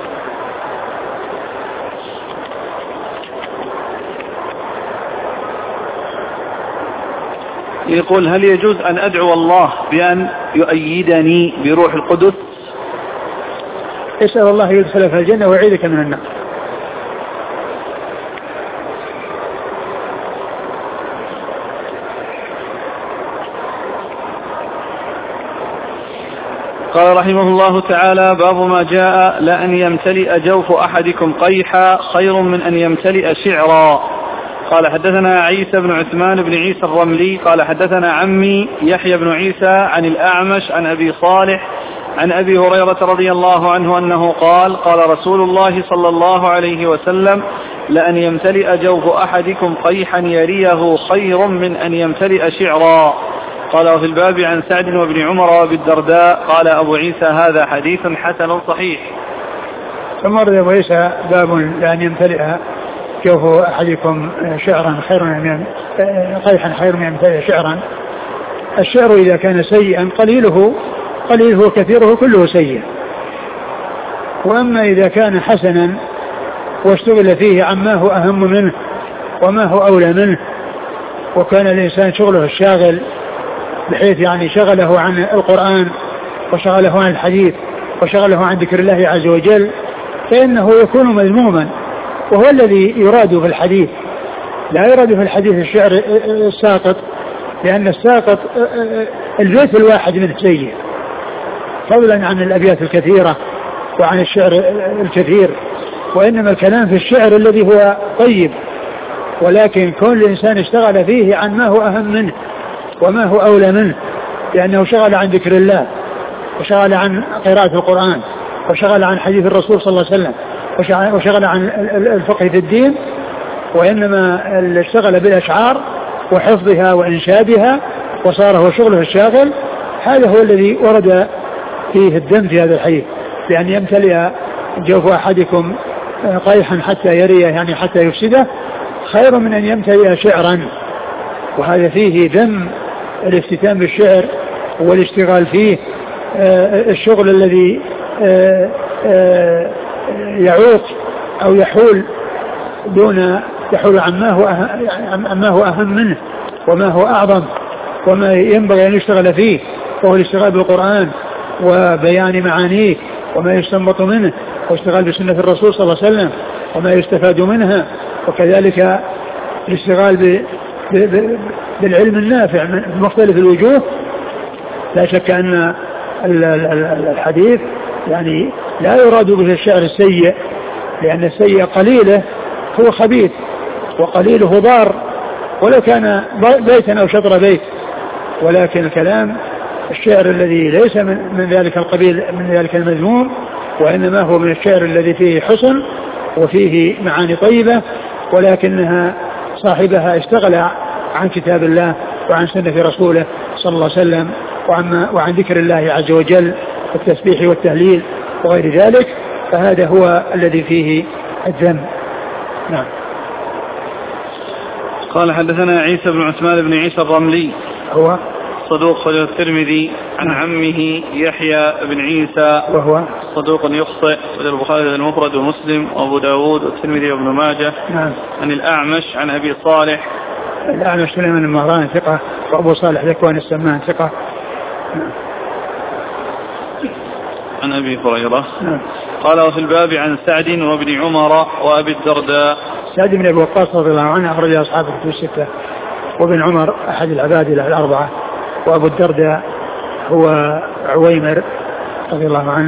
A: يقول: هل يجوز أن أدعو الله بأن يؤيدني بروح القدس؟
B: اسأل الله يدخل في الجنة ويعيدك من النار.
A: قال رحمه الله تعالى: باب ما جاء لأن يمتلئ جوف أحدكم قيحا خير من أن يمتلئ شعرا. قال: حدثنا عيسى بن عثمان بن عيسى الرملي قال: حدثنا عمي يحيى بن عيسى عن الأعمش عن أبي صالح عن أبي هريرة رضي الله عنه أنه قال: قال رسول الله صلى الله عليه وسلم: لأن يمتلئ جوف أحدكم قيحا يريه خير من أن يمتلئ شعرا. قال: وفي الباب عن سعد وابن عمر وابي الدرداء. قال أبو عيسى: هذا حديث حسن صحيح.
B: ثم رضي أبو عيسى: باب لأن يمتلئ جوف أحدكم شعرا خير من قيحا خير من يمتلئ شعرا. الشعر إذا كان سيئا قليله وكثيره كله سيء، وأما إذا كان حسنا واشتغل فيه عما هو أهم منه وما هو أولى منه، وكان الإنسان شغله الشاغل بحيث يعني شغله عن القرآن وشغله عن الحديث وشغله عن ذكر الله عز وجل، فإنه يكون مذموما، وهو الذي يراد في الحديث. لا يراد في الحديث الشعر الساقط، لأن الساقط البيت الواحد منه سيء، فضلا عن الأبيات الكثيرة وعن الشعر الكثير، وإنما الكلام في الشعر الذي هو طيب، ولكن كون الإنسان اشتغل فيه عن ما هو أهم منه وما هو أولى منه، لأنه شغل عن ذكر الله وشغل عن قراءة القرآن وشغل عن حديث الرسول صلى الله عليه وسلم وشغل عن الفقه في الدين، وإنما اشتغل بالأشعار وحفظها وإنشادها وصار هو شغله الشاغل. هذا هو الذي ورد فيه الدم في هذا الحديث، لأن يمتلئ جوف أحدكم قيحا حتى يريه يعني حتى يفسده خير من أن يمتلئ شعرا. وهذا فيه ذم الافتتان بالشعر والاشتغال فيه، الشغل الذي يعوق أو يحول عما هو أهم منه وما هو أعظم وما ينبغي أن يشتغل فيه، وهو الاشتغال بالقرآن وبيان معانيه وما يستنبط منه، واشتغال بسنة الرسول صلى الله عليه وسلم وما يستفاد منها، وكذلك الاشتغال بالعلم النافع من مختلف الوجوه. لا شك أن الحديث يعني لا يراد به الشعر السيء، لأن السيء قليله هو خبيث وقليله ضار ولو كان بيتا أو شطر بيت، ولكن الكلام الشعر الذي ليس من ذلك القبيل من ذلك المذموم وإنما هو من الشعر الذي فيه حسن وفيه معاني طيبة، ولكنها صاحبها اشتغل عن كتاب الله وعن سنة رسوله صلى الله عليه وسلم وعن ذكر الله عز وجل والتسبيح والتهليل وغير ذلك، فهذا هو الذي فيه الذم. نعم.
A: قال حدثنا عيسى بن عثمان بن عيسى الرملي
B: هو
A: صدوق خرج الترمذي عن عمه يحيى بن عيسى
B: وهو
A: صدوق يخطئ، البخاري المفرد ومسلم وابو داود والترمذي وابن ماجه.
B: نعم.
A: عن الأعمش عن أبي صالح.
B: الأعمش سليمان المهران ثقة، وأبو صالح ذكوان السمان ثقة. نعم.
A: عن أبي هريرة.
B: نعم.
A: قال وفي الباب عن سعد وابن عمر وأبي الدرداء.
B: سعد بن أبي وقاص رضي الله عنه أخرج أصحابه في الستة، وابن عمر أحد العبادلة الأربعة، وأبو الدرداء هو عويمر رضي الله عنه.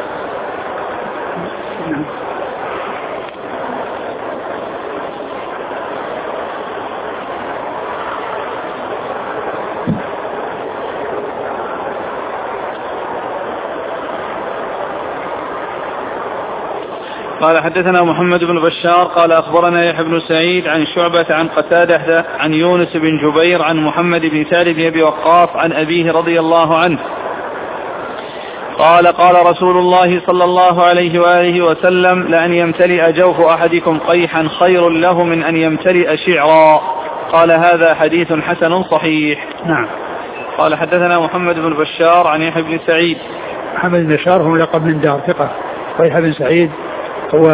A: قال حدثنا محمد بن بشار قال أخبرنا يحيى بن سعيد عن شعبة عن قتادة عن يونس بن جبير عن محمد بن سالم بن أبي وقاص عن أبيه رضي الله عنه قال قال رسول الله صلى الله عليه وآله وسلم لأن يمتلئ جوف أحدكم قيحا خير له من أن يمتلئ شعرا. قال هذا حديث حسن صحيح.
B: نعم.
A: قال حدثنا محمد بن بشار عن يحيى بن سعيد.
B: محمد بن بشار هو لقب من دار ثقة، ويحيى بن سعيد هو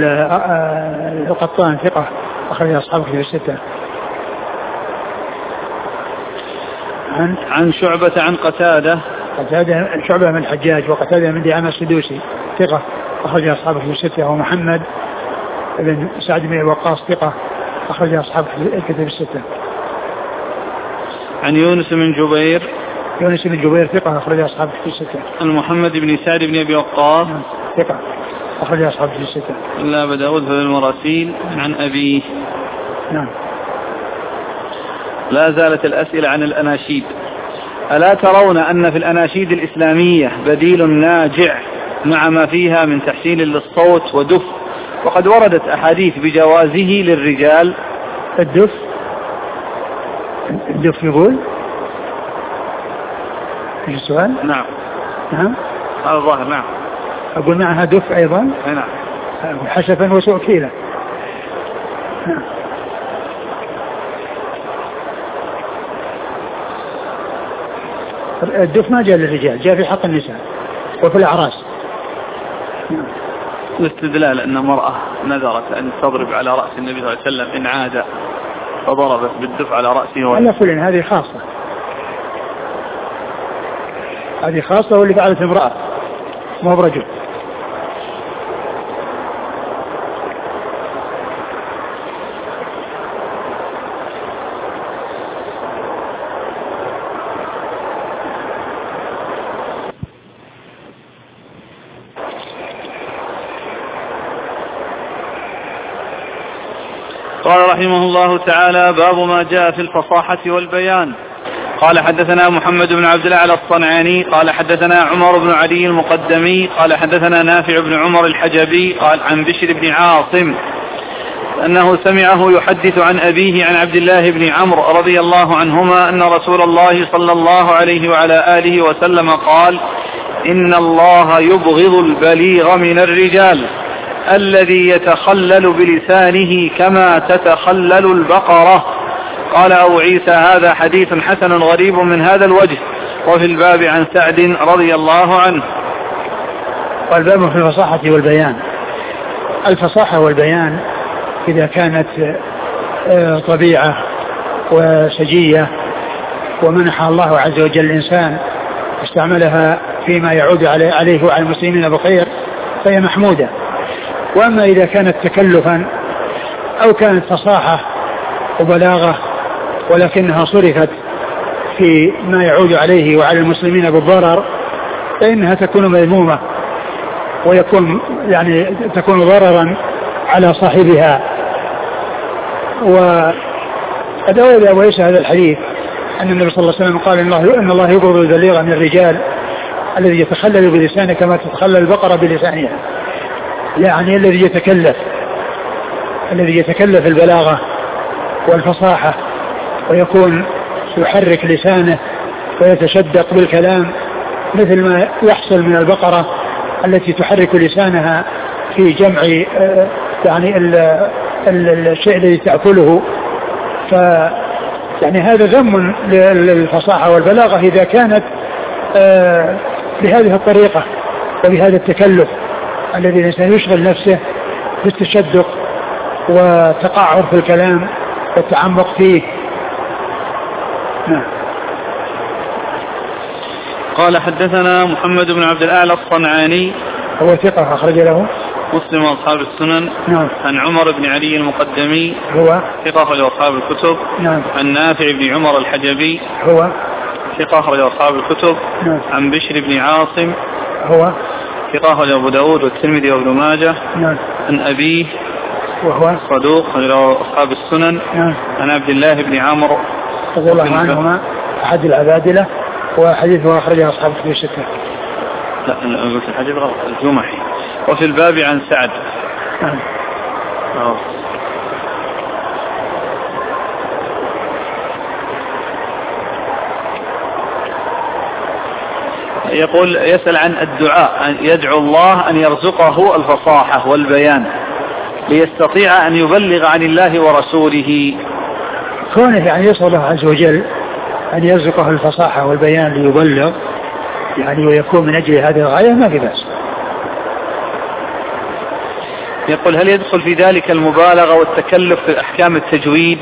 B: القطان ثقة أخرج أصحابه في الستة.
A: عن شعبة عن قتادة
B: شعبة من الحجاج وقتادة من دعامة السدوسي ثقة أخرج أصحابه في الستة، ومحمد بن سعد بن وقاص ثقة أخرج أصحابه في الكتب الستة.
A: عن يونس بن جبير
B: ثقة أخرج أصحابه في الستة.
A: عن محمد بن سعد بن أبي وقاص
B: ثقة أخرج أصحابه في الستة.
A: إلا أبا داود في المراسيل عن أبيه.
B: نعم.
A: لا زالت الأسئلة عن الأناشيد. ألا ترون أن في الأناشيد الإسلامية بديل ناجع مع ما فيها من تحسين للصوت ودف، وقد وردت أحاديث بجوازه للرجال؟
B: الدف يقول ايش السؤال؟
A: نعم.
B: نعم
A: هذا الظاهر. نعم.
B: أقول معها دف أيضا.
A: نعم.
B: حشفا وسوء كيلة. نعم. الدف ما جاء للرجال، جاء في حق النساء وفي الأعراس.
A: الاستدلال أن امرأة نذرت أن تضرب على رأس النبي صلى الله عليه وسلم إن عاد فضربت بالدف على رأسه.
B: على كل هذه خاصة، هذه خاصة، واللي فعلت امرأة ما هو رجل.
A: قال رحمه الله تعالى باب ما جاء في الفصاحة والبيان. قال حدثنا محمد بن عبد الله الصنعاني قال حدثنا عمر بن علي المقدمي قال حدثنا نافع بن عمر الحجبي قال عن بشر بن عاصم أنه سمعه يحدث عن أبيه عن عبد الله بن عمرو رضي الله عنهما أن رسول الله صلى الله عليه وعلى آله وسلم قال إن الله يبغض البليغ من الرجال الذي يتخلل بلسانه كما تتخلل البقرة. قال أبو عيسى هذا حديث حسن غريب من هذا الوجه. وفي الباب عن سعد رضي الله عنه.
B: والباب في الفصاحة والبيان. الفصاحة والبيان إذا كانت طبيعة وسجية ومنح الله عز وجل الإنسان استعملها فيما يعود عليه وعلى المسلمين بخير فهي محمودة. وأما إذا كانت تكلفا أو كانت فصاحة وبلاغة ولكنها صرفت في ما يعود عليه وعلى المسلمين بالضرر فإنها تكون مذمومة ويكون تكون ضررا على صاحبها. وقد أورد أبو عيسى هذا الحديث أن النبي صلى الله عليه وسلم قال إن الله يبغض البليغ من الرجال الذي يتخلل بلسانه كما تتخلل البقرة بلسانها، يعني الذي يتكلف البلاغة والفصاحة ويكون يحرك لسانه ويتشدق بالكلام مثل ما يحصل من البقرة التي تحرك لسانها في جمع يعني الشيء الذي تأكله. يعني هذا ذم للفصاحة والبلاغة إذا كانت بهذه الطريقة وبهذا التكلف الذي الإنسان يشغل نفسه بالتشدق وتقعر في الكلام والتعمق فيه. نعم.
A: قال حدثنا محمد بن عبد الأعلى الصنعاني
B: هو ثقة أخرج له
A: مسلم وأصحاب السنن.
B: نعم.
A: عن عمر بن علي المقدمي
B: هو
A: ثقة أخرج أصحاب الكتب.
B: نعم.
A: عن نافع بن عمر الحجبي
B: هو
A: ثقة أخرج أصحاب الكتب.
B: نعم.
A: عن بشر بن عاصم
B: هو
A: ثقة أخرج أبو داود والترمذي وابن ماجه.
B: نعم.
A: عن أبيه
B: وهو
A: صدوق أخرج أصحاب السنن.
B: نعم.
A: عن عبد الله بن عمرو
B: رضي الله عنهما أحد العبادلة وحديثه أخرجه أصحاب الكتب الستة.
A: لا قلت الحديث غلط الجمحي. وفي الباب عن سعد.
B: نعم.
A: يقول يسأل عن الدعاء، يدعو الله أن يرزقه الفصاحة والبيان ليستطيع أن يبلغ عن الله ورسوله.
B: كونه يعني يسأل الله عز وجل أن يرزقه الفصاحة والبيان ليبلغ يعني ويكون من أجل هذه الغاية ما في بأس.
A: يقول هل يدخل في ذلك المبالغة والتكلف في أحكام التجويد؟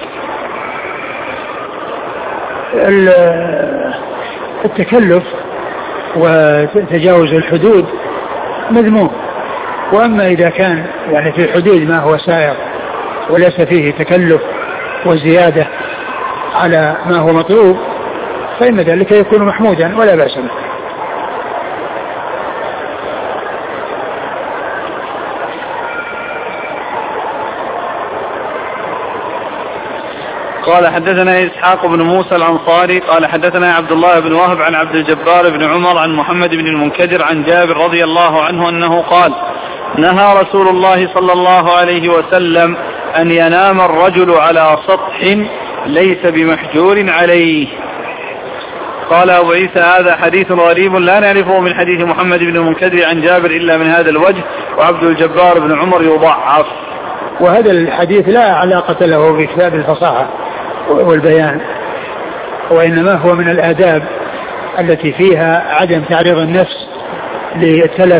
B: التكلف وتجاوز الحدود مذموم، وأما إذا كان يعني في الحدود ما هو سائر وليس فيه تكلف وزيادة على ما هو مطلوب فإن ذلك يكون محمودا ولا بأس به.
A: قال حدثنا إسحاق بن موسى الأنصاري قال حدثنا عبد الله بن وهب عن عبد الجبار بن عمر عن محمد بن المنكدر عن جابر رضي الله عنه أنه قال نهى رسول الله صلى الله عليه وسلم أن ينام الرجل على سطح ليس بمحجور عليه. قال أبو عيسى هذا حديث غريب لا نعرفه من حديث محمد بن المنكدر عن جابر إلا من هذا الوجه، وعبد الجبار بن عمر يضعف.
B: وهذا الحديث لا علاقة له بكتاب الفصاحة والبيان، وإنما هو من الآداب التي فيها عدم تعريض النفس للتلف،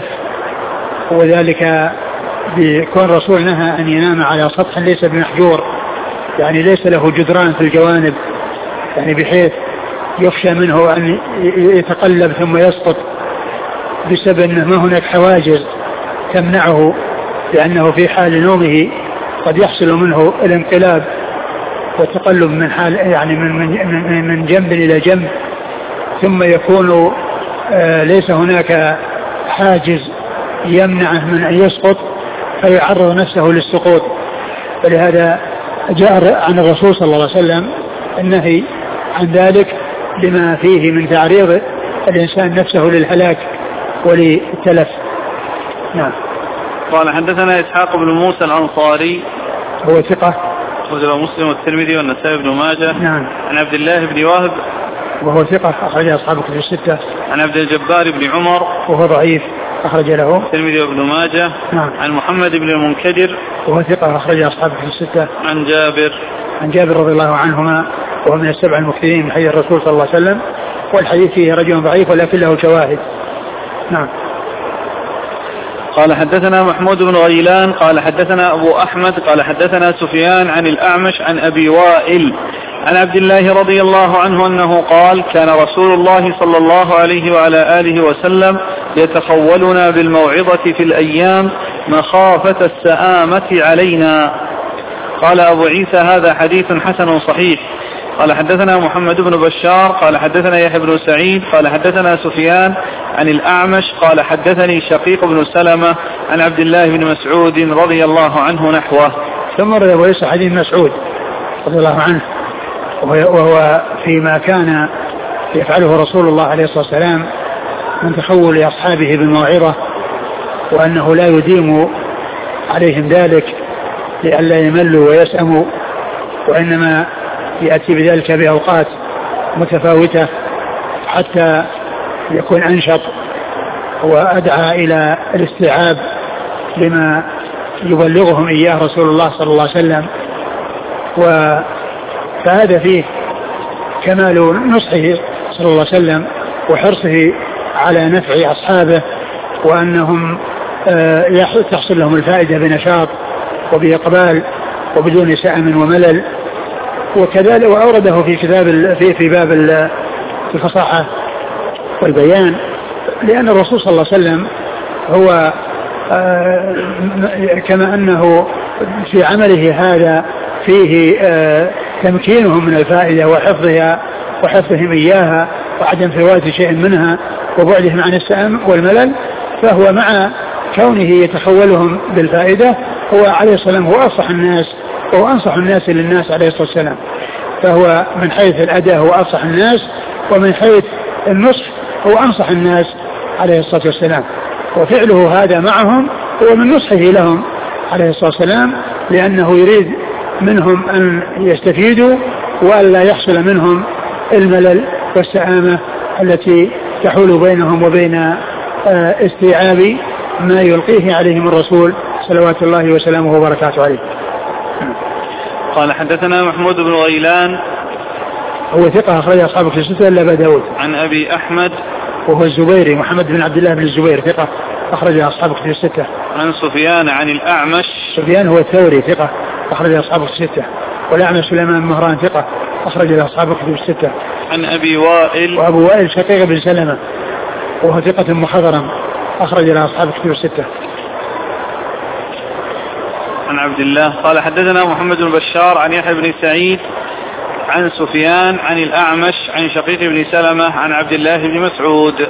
B: وذلك بكون رسول نهى أن ينام على سطح ليس بمحجور، يعني ليس له جدران في الجوانب، يعني بحيث يخشى منه أن يتقلب ثم يسقط بسبب أنه ما هناك حواجز تمنعه، لأنه في حال نومه قد يحصل منه الانقلاب والتقلب من حال يعني من جنب إلى جنب، ثم يكون ليس هناك حاجز يمنعه من أن يسقط فيعرض نفسه للسقوط. فلهذا جاء عن الرسول صلى الله عليه وسلم النهي عن ذلك لما فيه من تعريض الإنسان نفسه للهلاك وللتلف. نعم.
A: قال حدثنا إسحاق بن موسى الأنصاري
B: هو ثقة
A: أخرجه مسلم والترمذي والنسائي بن ماجه.
B: نعم.
A: عن عبد الله بن وهب
B: وهو ثقة أخرج أصحاب الكتب الستة.
A: عن عبد الجبار بن عمر
B: وهو ضعيف أخرج له
A: الترمذي وابن ماجه.
B: نعم.
A: عن محمد بن المنكدر
B: وهو ثقة أخرج أصحاب الكتب الستة.
A: عن جابر
B: رضي الله عنهما وهو من السبع المكثرين من حديث الرسول صلى الله عليه وسلم، والحديث فيه رجل ضعيف ولكن له شواهد. نعم.
A: قال حدثنا محمود بن غيلان قال حدثنا أبو أحمد قال حدثنا سفيان عن الأعمش عن أبي وائل عن عبد الله رضي الله عنه أنه قال كان رسول الله صلى الله عليه وعلى آله وسلم يتخولنا بالموعظة في الأيام مخافة السآمة علينا. قال أبو عيسى هذا حديث حسن صحيح. قال حدثنا محمد بن بشار قال حدثنا يحيى بن سعيد قال حدثنا سفيان عن الأعمش قال حدثني شقيق بن سلمة عن عبد الله بن مسعود رضي الله عنه نحوه.
B: ثم روى حديث مسعود رضي الله عنه وهو فيما كان يفعله رسول الله عليه الصلاة والسلام من تخول أصحابه بالموعظة، وأنه لا يديم عليهم ذلك لئلا يملوا ويسأموا، وإنما يأتي بذلك بأوقات متفاوتة حتى يكون أنشط وأدعى إلى الاستيعاب لما يبلغهم إياه رسول الله صلى الله عليه وسلم. فهذا فيه كمال نصحه صلى الله عليه وسلم وحرصه على نفع أصحابه، وأنهم تحصل لهم الفائدة بنشاط وبإقبال وبدون سأم وملل. وكذلك وأورده في كتاب في باب الفصاحة والبيان، لأن الرسول صلى الله عليه وسلم هو كما أنه في عمله هذا فيه تمكينهم من الفائدة وحفظهم إياها وعدم فوات شيء منها وبعدهم عن السأم والملل، فهو مع كونه يتخولهم بالفائدة هو عليه الصلاة والسلام هو أفصح الناس وهو أنصح الناس للناس عليه الصلاة والسلام. فهو من حيث الأداء هو أفصح الناس، ومن حيث النصح هو أنصح الناس عليه الصلاة والسلام. وفعله هذا معهم هو من نصحه لهم عليه الصلاة والسلام، لأنه يريد منهم أن يستفيدوا وألا يحصل منهم الملل والسآمة التي تحول بينهم وبين استيعاب ما يلقيه عليهم الرسول صلوات الله وسلامه وبركاته عليه.
A: قال حدثنا محمود بن غيلان
B: هو ثقة أخرج أصحاب الكتب الستة إلا أبا داود.
A: عن أبي أحمد
B: وهو الزبيري محمد بن عبد الله بن الزبير ثقة أخرج أصحاب الكتب الستة.
A: عن سفيان عن الأعمش
B: سفيان هو الثوري ثقة أخرج أصحاب الكتب الستة. والأعمش سليمان بن مهران ثقة أخرج أصحاب الكتب الستة.
A: عن أبي وائل
B: وأبو وائل شقيق بن سلمة وهو ثقة مخضرم أخرج أصحاب الكتب الستة.
A: عن عبد الله قال حدثنا محمد بن بشار عن يحيى بن سعيد عن سفيان عن الأعمش عن شقيق بن سلمة عن عبد الله بن مسعود.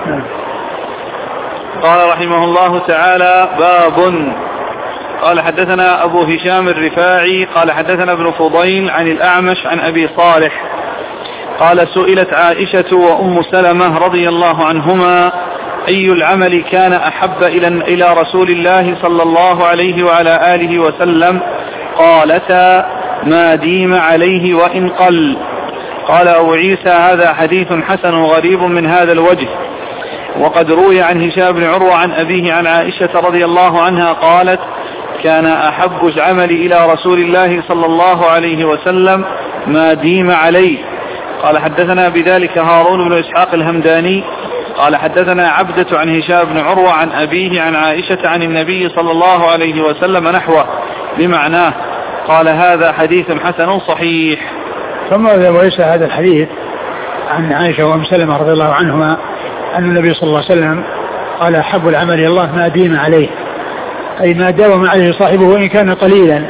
A: قال رحمه الله تعالى باب. قال حدثنا أبو هشام الرفاعي قال حدثنا ابن فضيل عن الأعمش عن أبي صالح قال سئلت عائشة وأم سلمة رضي الله عنهما أي العمل كان أحب إلى رسول الله صلى الله عليه وعلى آله وسلم؟ قالتا ما ديم عليه وإن قل. قال أبو عيسى هذا حديث حسن غريب من هذا الوجه. وقد روي عن هشام بن عروة عن أبيه عن عائشة رضي الله عنها قالت كان أحب العمل إلى رسول الله صلى الله عليه وسلم ما ديم عليه. قال حدثنا بذلك هارون بن إسحاق الهمداني قال حدثنا عبدة عن هشام بن عروة عن أبيه عن عائشة عن النبي صلى الله عليه وسلم نحوه بمعناه. قال هذا حديث حسن صحيح.
B: ثم روى هذا الحديث عن عائشة وأم سلمة رضي الله عنهما أن النبي صلى الله عليه وسلم قال أحب العمل إلى الله ما ديم عليه، أي ما داوم عليه صاحبه وإن كان قليلا.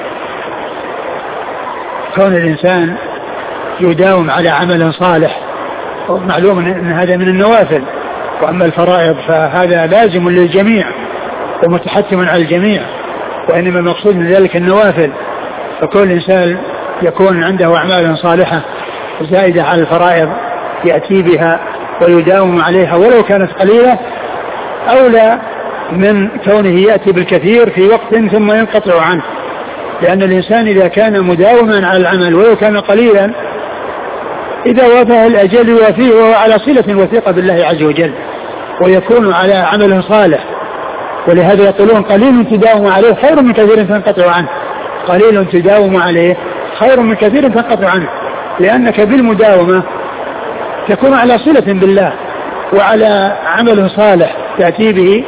B: كون الإنسان يداوم على عمل صالح معلوم أن هذا من النوافل، وأما الفرائض فهذا لازم للجميع ومتحتم على الجميع، وإنما المقصود من ذلك النوافل. فكل إنسان يكون عنده أعمال صالحة زائدة على الفرائض يأتي بها ويداوم عليها ولو كانت قليلة أولى من كونه يأتي بالكثير في وقت ثم ينقطع عنه، لأن الإنسان إذا كان مداوما على العمل ولو كان قليلا إذا وافاه الأجل يوافيه وهو على صلة وثيقة بالله عز وجل ويكون على عمل صالح. ولهذا يقولون قليل تداوم عليه خير من كثير تنقطع عنه، قليل تداوم عليه خير من كثير تنقطع عنه، لأنك بالمداومة تكون على صلة بالله وعلى عمل صالح تأتي به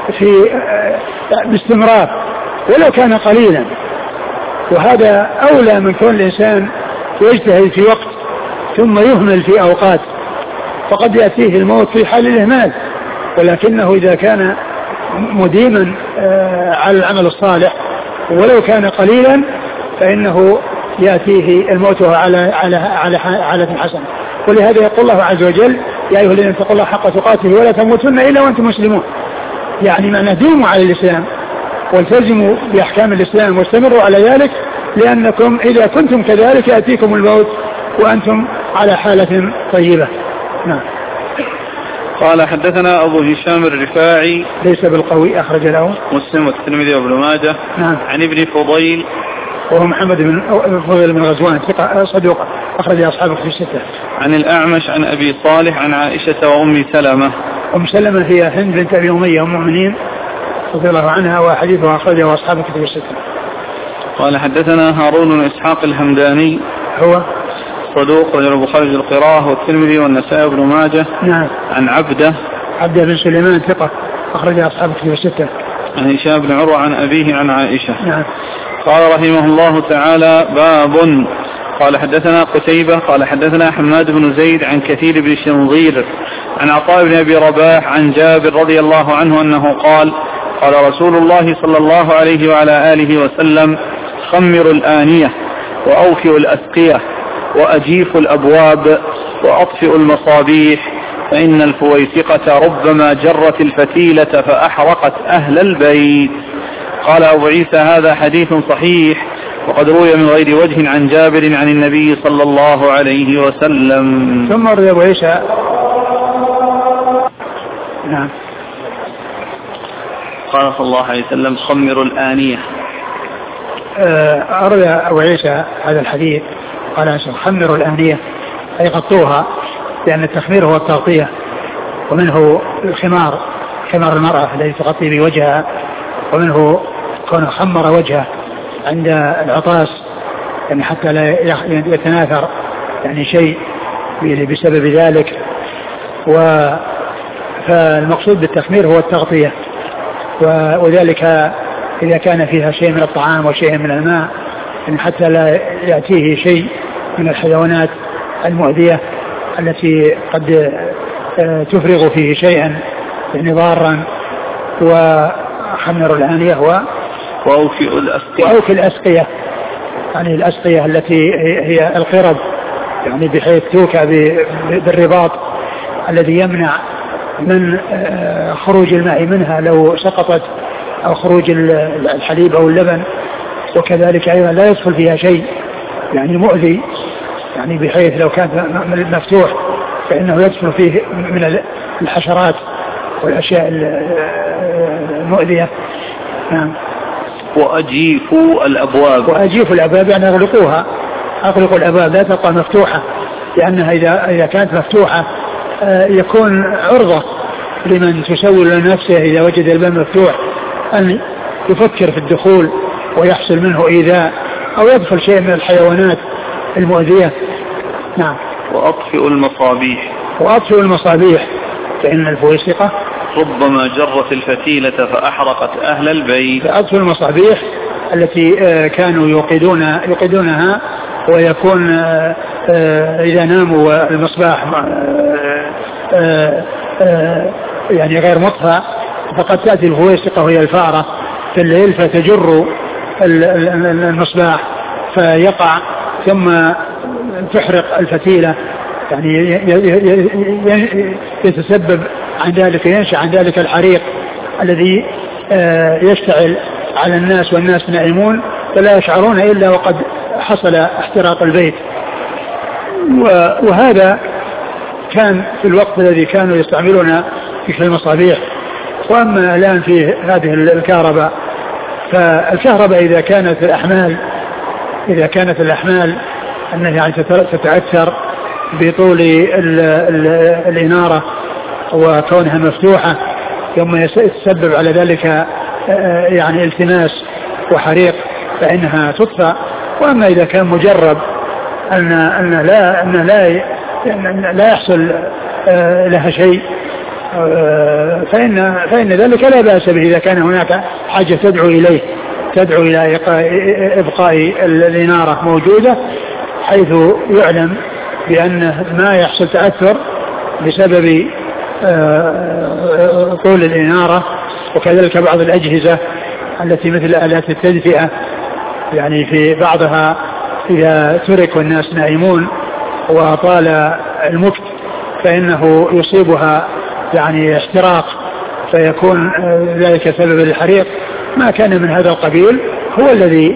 B: باستمرار ولو كان قليلا. وهذا أولى من كون الإنسان يجتهد في وقت ثم يهمل في أوقات، فقد يأتيه الموت في حال الإهمال. ولكنه إذا كان مديما على العمل الصالح ولو كان قليلا فإنه يأتيه الموت على حالة حسنة. ولهذا يقول الله عز وجل يا أيها الذين اتقوا الله حق تقاته ولا تموتن إلا وأنتم مسلمون، يعني معنى ديموا على الإسلام والتزموا بأحكام الإسلام واستمروا على ذلك، لأنكم إذا كنتم كذلك يأتيكم الموت وأنتم على حالة طيبة. نعم.
A: قال حدثنا أبو هشام الرفاعي
B: ليس بالقوي أخرج له
A: مسلم والترمذي وابن ماجه.
B: نعم.
A: عن ابن فضيل
B: وهو محمد بن فضيل بن غزوان ثقة صدوق أخرج أصحابه في الستة.
A: عن الأعمش عن أبي صالح عن عائشة وأم سلمة.
B: أم سلمة هي هند بنت أبي أمية أم المؤمنين رضي الله عنها وحديثها أخرجه أصحابه في الستة.
A: قال حدثنا هارون بن إسحاق الهمداني
B: هو
A: صدوق وجل البخاري القراءة والترمذي والنسائي وابن ماجه.
B: نعم.
A: عن عبده
B: بن سليمان ثقة أخرج أصحابه في الستة.
A: عن هشام بن عروة عن أبيه عن عائشة.
B: نعم.
A: قال رحمه الله تعالى باب. قال حدثنا قتيبة قال حدثنا حماد بن زيد عن كثير بن شنظير عن عطاء بن أبي رباح عن جابر رضي الله عنه أنه قال قال رسول الله صلى الله عليه وعلى آله وسلم خمروا الآنية وأوفئوا الأسقية وأجيفوا الأبواب وأطفئوا المصابيح فإن الفويسقة ربما جرت الفتيلة فأحرقت أهل البيت. قال أبو عيسى هذا حديث صحيح وقد روي من غير وجه عن جابر عن النبي صلى الله عليه وسلم.
B: ثم روي أبو عيسى. نعم.
A: قال صلى الله عليه وسلم خمروا الآنية.
B: روي أبو عيسى هذا الحديث قال خمروا الآنية أي غطوها لأن التخمير هو التغطية ومنه الخمار خمار المرأة الذي تغطي بوجهها ومنه كونه خمر وجهه عند العطاس يعني حتى لا يتناثر يعني شيء بسبب ذلك. فالمقصود بالتخمير هو التغطية وذلك إذا كان فيها شيء من الطعام وشيء من الماء يعني حتى لا يأتيه شيء من الحيوانات المؤذية التي قد تفرغ فيه شيئا يعني ضارا. وخمر الآنية وأوفئ الأسقية يعني الأسقية التي هي القرب يعني بحيث توكى بالرباط الذي يمنع من خروج الماء منها لو سقطت أو خروج الحليب أو اللبن. وكذلك أيضا لا يدخل فيها شيء يعني مؤذي يعني بحيث لو كان مفتوح فإنه يدخل فيه من الحشرات والأشياء المؤذية. نعم.
A: وأجيفوا الأبواب
B: يعني أغلقوا الأبواب لا تبقى مفتوحة لأنها إذا كانت مفتوحة يكون عرضة لمن تسول لنفسه إذا وجد الباب مفتوح أن يفكر في الدخول ويحصل منه إيذاء أو يدخل شيء من الحيوانات المؤذية. نعم.
A: وأطفئوا
B: المصابيح فإن الفويسقة
A: ربما جرت الفتيلة فأحرقت أهل البيت.
B: فأطفئوا المصابيح التي كانوا يوقدونها ويكون إذا ناموا المصباح يعني غير مطفى فقد تأتي الفويسقة وهي الفارة في الليل فتجر المصباح فيقع ثم تحرق الفتيلة يعني يتسبب عن ذلك ينشأ عن ذلك الحريق الذي يشتعل على الناس والناس نائمون فلا يشعرون إلا وقد حصل احتراق البيت. وهذا كان في الوقت الذي كانوا يستعملون في المصابيح. وأما الآن في هذه الكهرباء فالكهرباء إذا كانت الأحمال أنها يعني تتأثر بطول الإنارة وكونها مفتوحة ثم يتسبب على ذلك يعني التماس وحريق فإنها تطفى. وأما إذا كان مجرب أن لا يحصل لها شيء فإن ذلك لا بأس به إذا كان هناك حاجة تدعو إلى إبقاء الإنارة موجودة حيث يعلم بأن ما يحصل تأثر بسبب طول الإنارة. وكذلك بعض الأجهزة التي مثل آلات التدفئة يعني في بعضها إذا ترك والناس نائمون وطال المكت فإنه يصيبها يعني احتراق فيكون ذلك سبب الحريق. ما كان من هذا القبيل هو الذي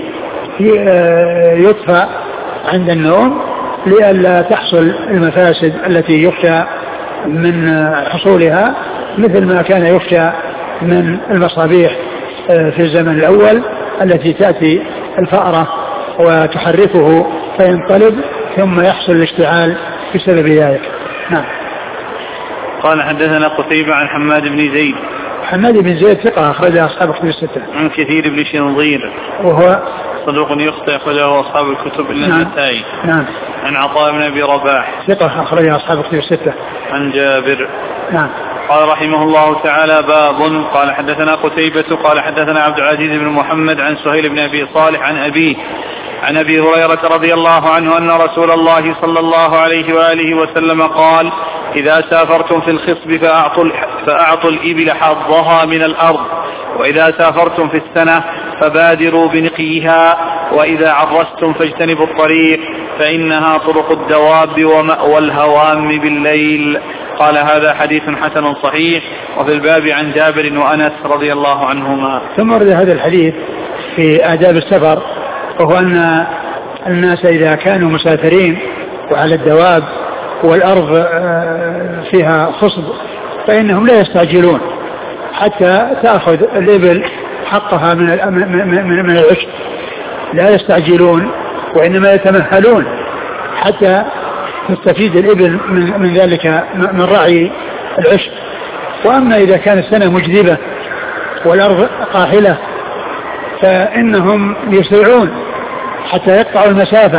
B: يطفى عند النوم لئلا تحصل المفاسد التي يخشى من حصولها مثل ما كان يخشى من المصابيح في الزمن الأول التي تأتي الفأرة وتحركه فينقلب ثم يحصل الاشتعال بسبب ذلك. نعم.
A: قال حدثنا قتيبة عن حماد بن زيد.
B: حماد بن زيد ثقة أخرج أصحاب الكتب الستة.
A: عن كثير بن شنظير وهو صدوق يخطئ أخرجه أصحاب الكتب إلا النسائي.
B: نعم.
A: عن عطاء بن أبي رباح
B: ثقة أخرج أصحاب الكتب الستة.
A: عن جابر.
B: نعم.
A: قال رحمه الله تعالى باب. قال حدثنا قتيبة قال حدثنا عبد العزيز بن محمد عن سهيل بن أبي صالح عن أبيه عن أبي هريرة رضي الله عنه أن رسول الله صلى الله عليه وآله وسلم قال إذا سافرتم في الخصب فأعطوا الإبل حظها من الأرض، وإذا سافرتم في السنة فبادروا بنقيها، وإذا عرستم فاجتنبوا الطريق فإنها طرق الدواب ومأوى الهوام بالليل. قال هذا حديث حسن صحيح. وفي الباب عن جابر وأنس رضي الله عنهما.
B: ثم ورد هذا الحديث في آداب السفر، وهو أن الناس إذا كانوا مسافرين وعلى الدواب والأرض فيها خصب فإنهم لا يستعجلون حتى تأخذ الإبل حقها من العشب، لا يستعجلون وإنما يتمهلون حتى تستفيد الإبل من ذلك من رعي العشب. وأما إذا كانت السنة مجذبة والأرض قاحلة فإنهم يسرعون حتى يقطعوا المسافة،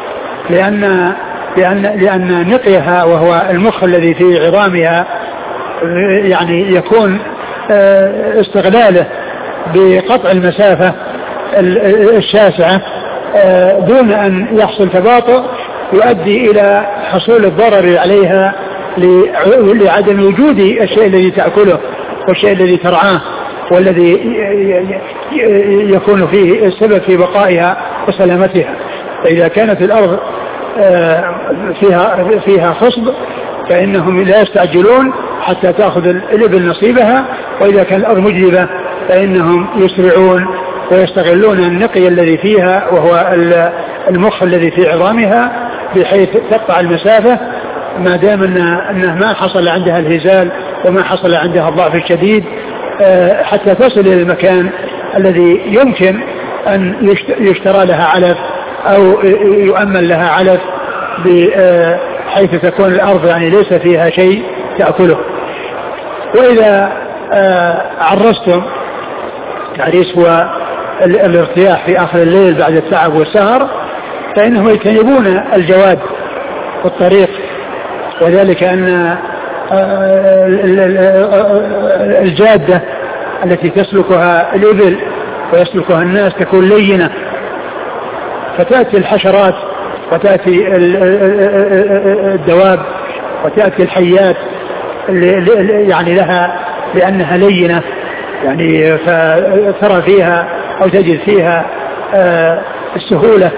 B: لأن نقيها وهو المخ الذي في عظامها يعني يكون استغلاله بقطع المسافة الشاسعة دون أن يحصل تباطؤ يؤدي إلى حصول الضرر عليها لعدم وجود الشيء الذي تأكله والشيء الذي ترعاه والذي يكون فيه السبب في بقائها وسلامتها. فإذا كانت الأرض فيها خصب فإنهم لا يستعجلون حتى تأخذ الإبل نصيبها، وإذا كان الأرض مجذبة فإنهم يسرعون ويستغلون النقي الذي فيها وهو المخ الذي في عظامها بحيث تقطع المسافة ما دام أنه ما حصل عندها الهزال وما حصل عندها الضعف الشديد حتى تصل إلى المكان الذي يمكن أن يشترى لها علف أو يؤمن لها علف بحيث تكون الأرض يعني ليس فيها شيء تأكله. وإذا عرستم، العريس هو الارتياح في آخر الليل بعد التعب والسهر، فإنهم يجتنبون الجواد والطريق، وذلك أن الجادة التي تسلكها الإبل ويسلكها الناس تكون لينة، فتأتي الحشرات وتأتي الدواب وتأتي الحيات يعني لها لأنها لينة، يعني فترى فيها أو تجد فيها السهولة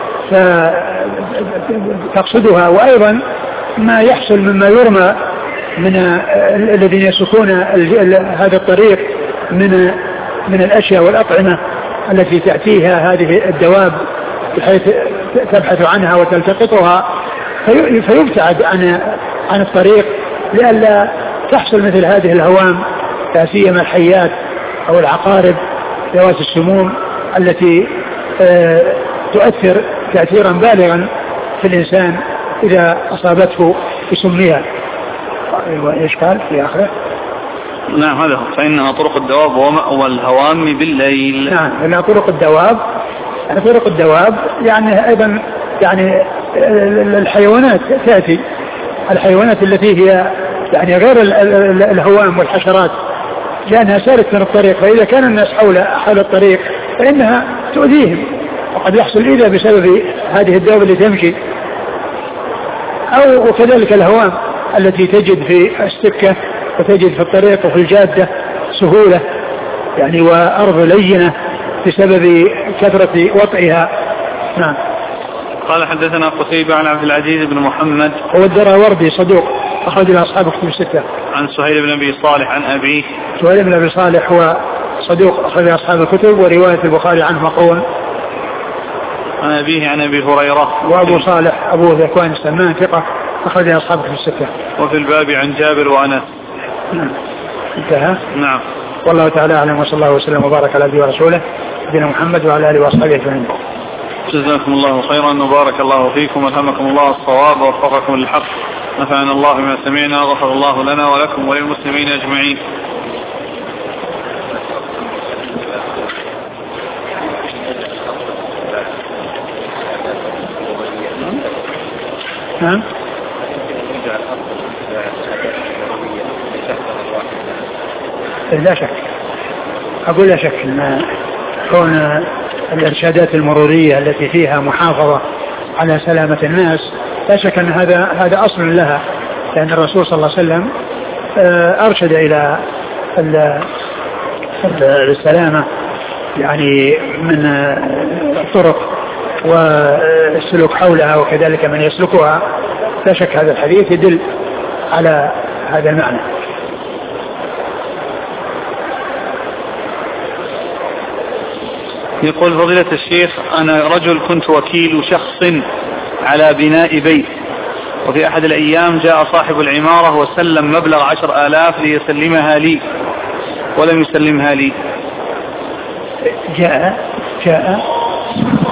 B: فتقصدها. وأيضا ما يحصل مما يرمى من الذين يسلكون هذا الطريق من الأشياء والأطعمة التي تأتيها هذه الدواب بحيث تبحث عنها وتلتقطها فيبتعد عن الطريق لئلا تحصل مثل هذه الهوام، لا سيما الحيات أو العقارب ذوات السموم التي تؤثر تأثيرا بالغا في الإنسان إذا أصابته بسمها. وإيش قال في آخره؟
A: نعم هذا فإنها طرق الدواب ومأوى الهوام بالليل.
B: نعم إنها طرق الدواب، يعني طرق الدواب يعني أيضا يعني الحيوانات تأتي، الحيوانات التي هي يعني غير الهوام والحشرات لأنها سارت من الطريق، فإذا كان الناس حول الطريق فإنها تؤذيهم، وقد يحصل إذا بسبب هذه الدواب اللي تمشي، أو وكذلك الهوام التي تجد في السكة وتجد في الطريق وفي الجادة سهولة يعني وأرض لينة بسبب كثرة وطئها. نعم.
A: قال حدثنا قتيبة عن عبد العزيز بن محمد
B: هو الدراوردي صدوق أخرج له أصحاب كتب الستة.
A: عن سهيل بن أبي صالح عن أبيه.
B: سهيل بن أبي صالح هو صدوق أخرج أصحاب الكتب، ورواية البخاري عنه مقول.
A: عن أبيه عن أبي هريرة.
B: وأبو صالح أبو ذكوان السمان ثقة أخرجها أصحابه في الستة.
A: وفي الباب عن جابر وأنس.
B: انتهى.
A: نعم.
B: والله تعالى أعلم، وصلى الله وسلم وبارك على عبده ورسوله نبينا محمد وعلى آله وأصحابه أجمعين.
A: جزاكم الله خيرا وبارك الله فيكم والهمكم الله الصواب ووفقكم للحق، نفعنا الله بما سمعنا، غفر الله لنا ولكم وللمسلمين أجمعين.
B: لا شك، أقول لا شك أن كون الإرشادات المرورية التي فيها محافظة على سلامة الناس لا شك أن هذا أصل لها، لأن الرسول صلى الله عليه وسلم أرشد إلى السلامة يعني من الطرق والسلوك حولها وكذلك من يسلكها. لا شك هذا الحديث يدل على هذا المعنى.
A: يقول فضيلة الشيخ: أنا رجل كنت وكيل شخص على بناء بيت، وفي أحد الأيام جاء صاحب العمارة وسلم مبلغ 10,000 ليسلمها لي ولم يسلمها لي.
B: جاء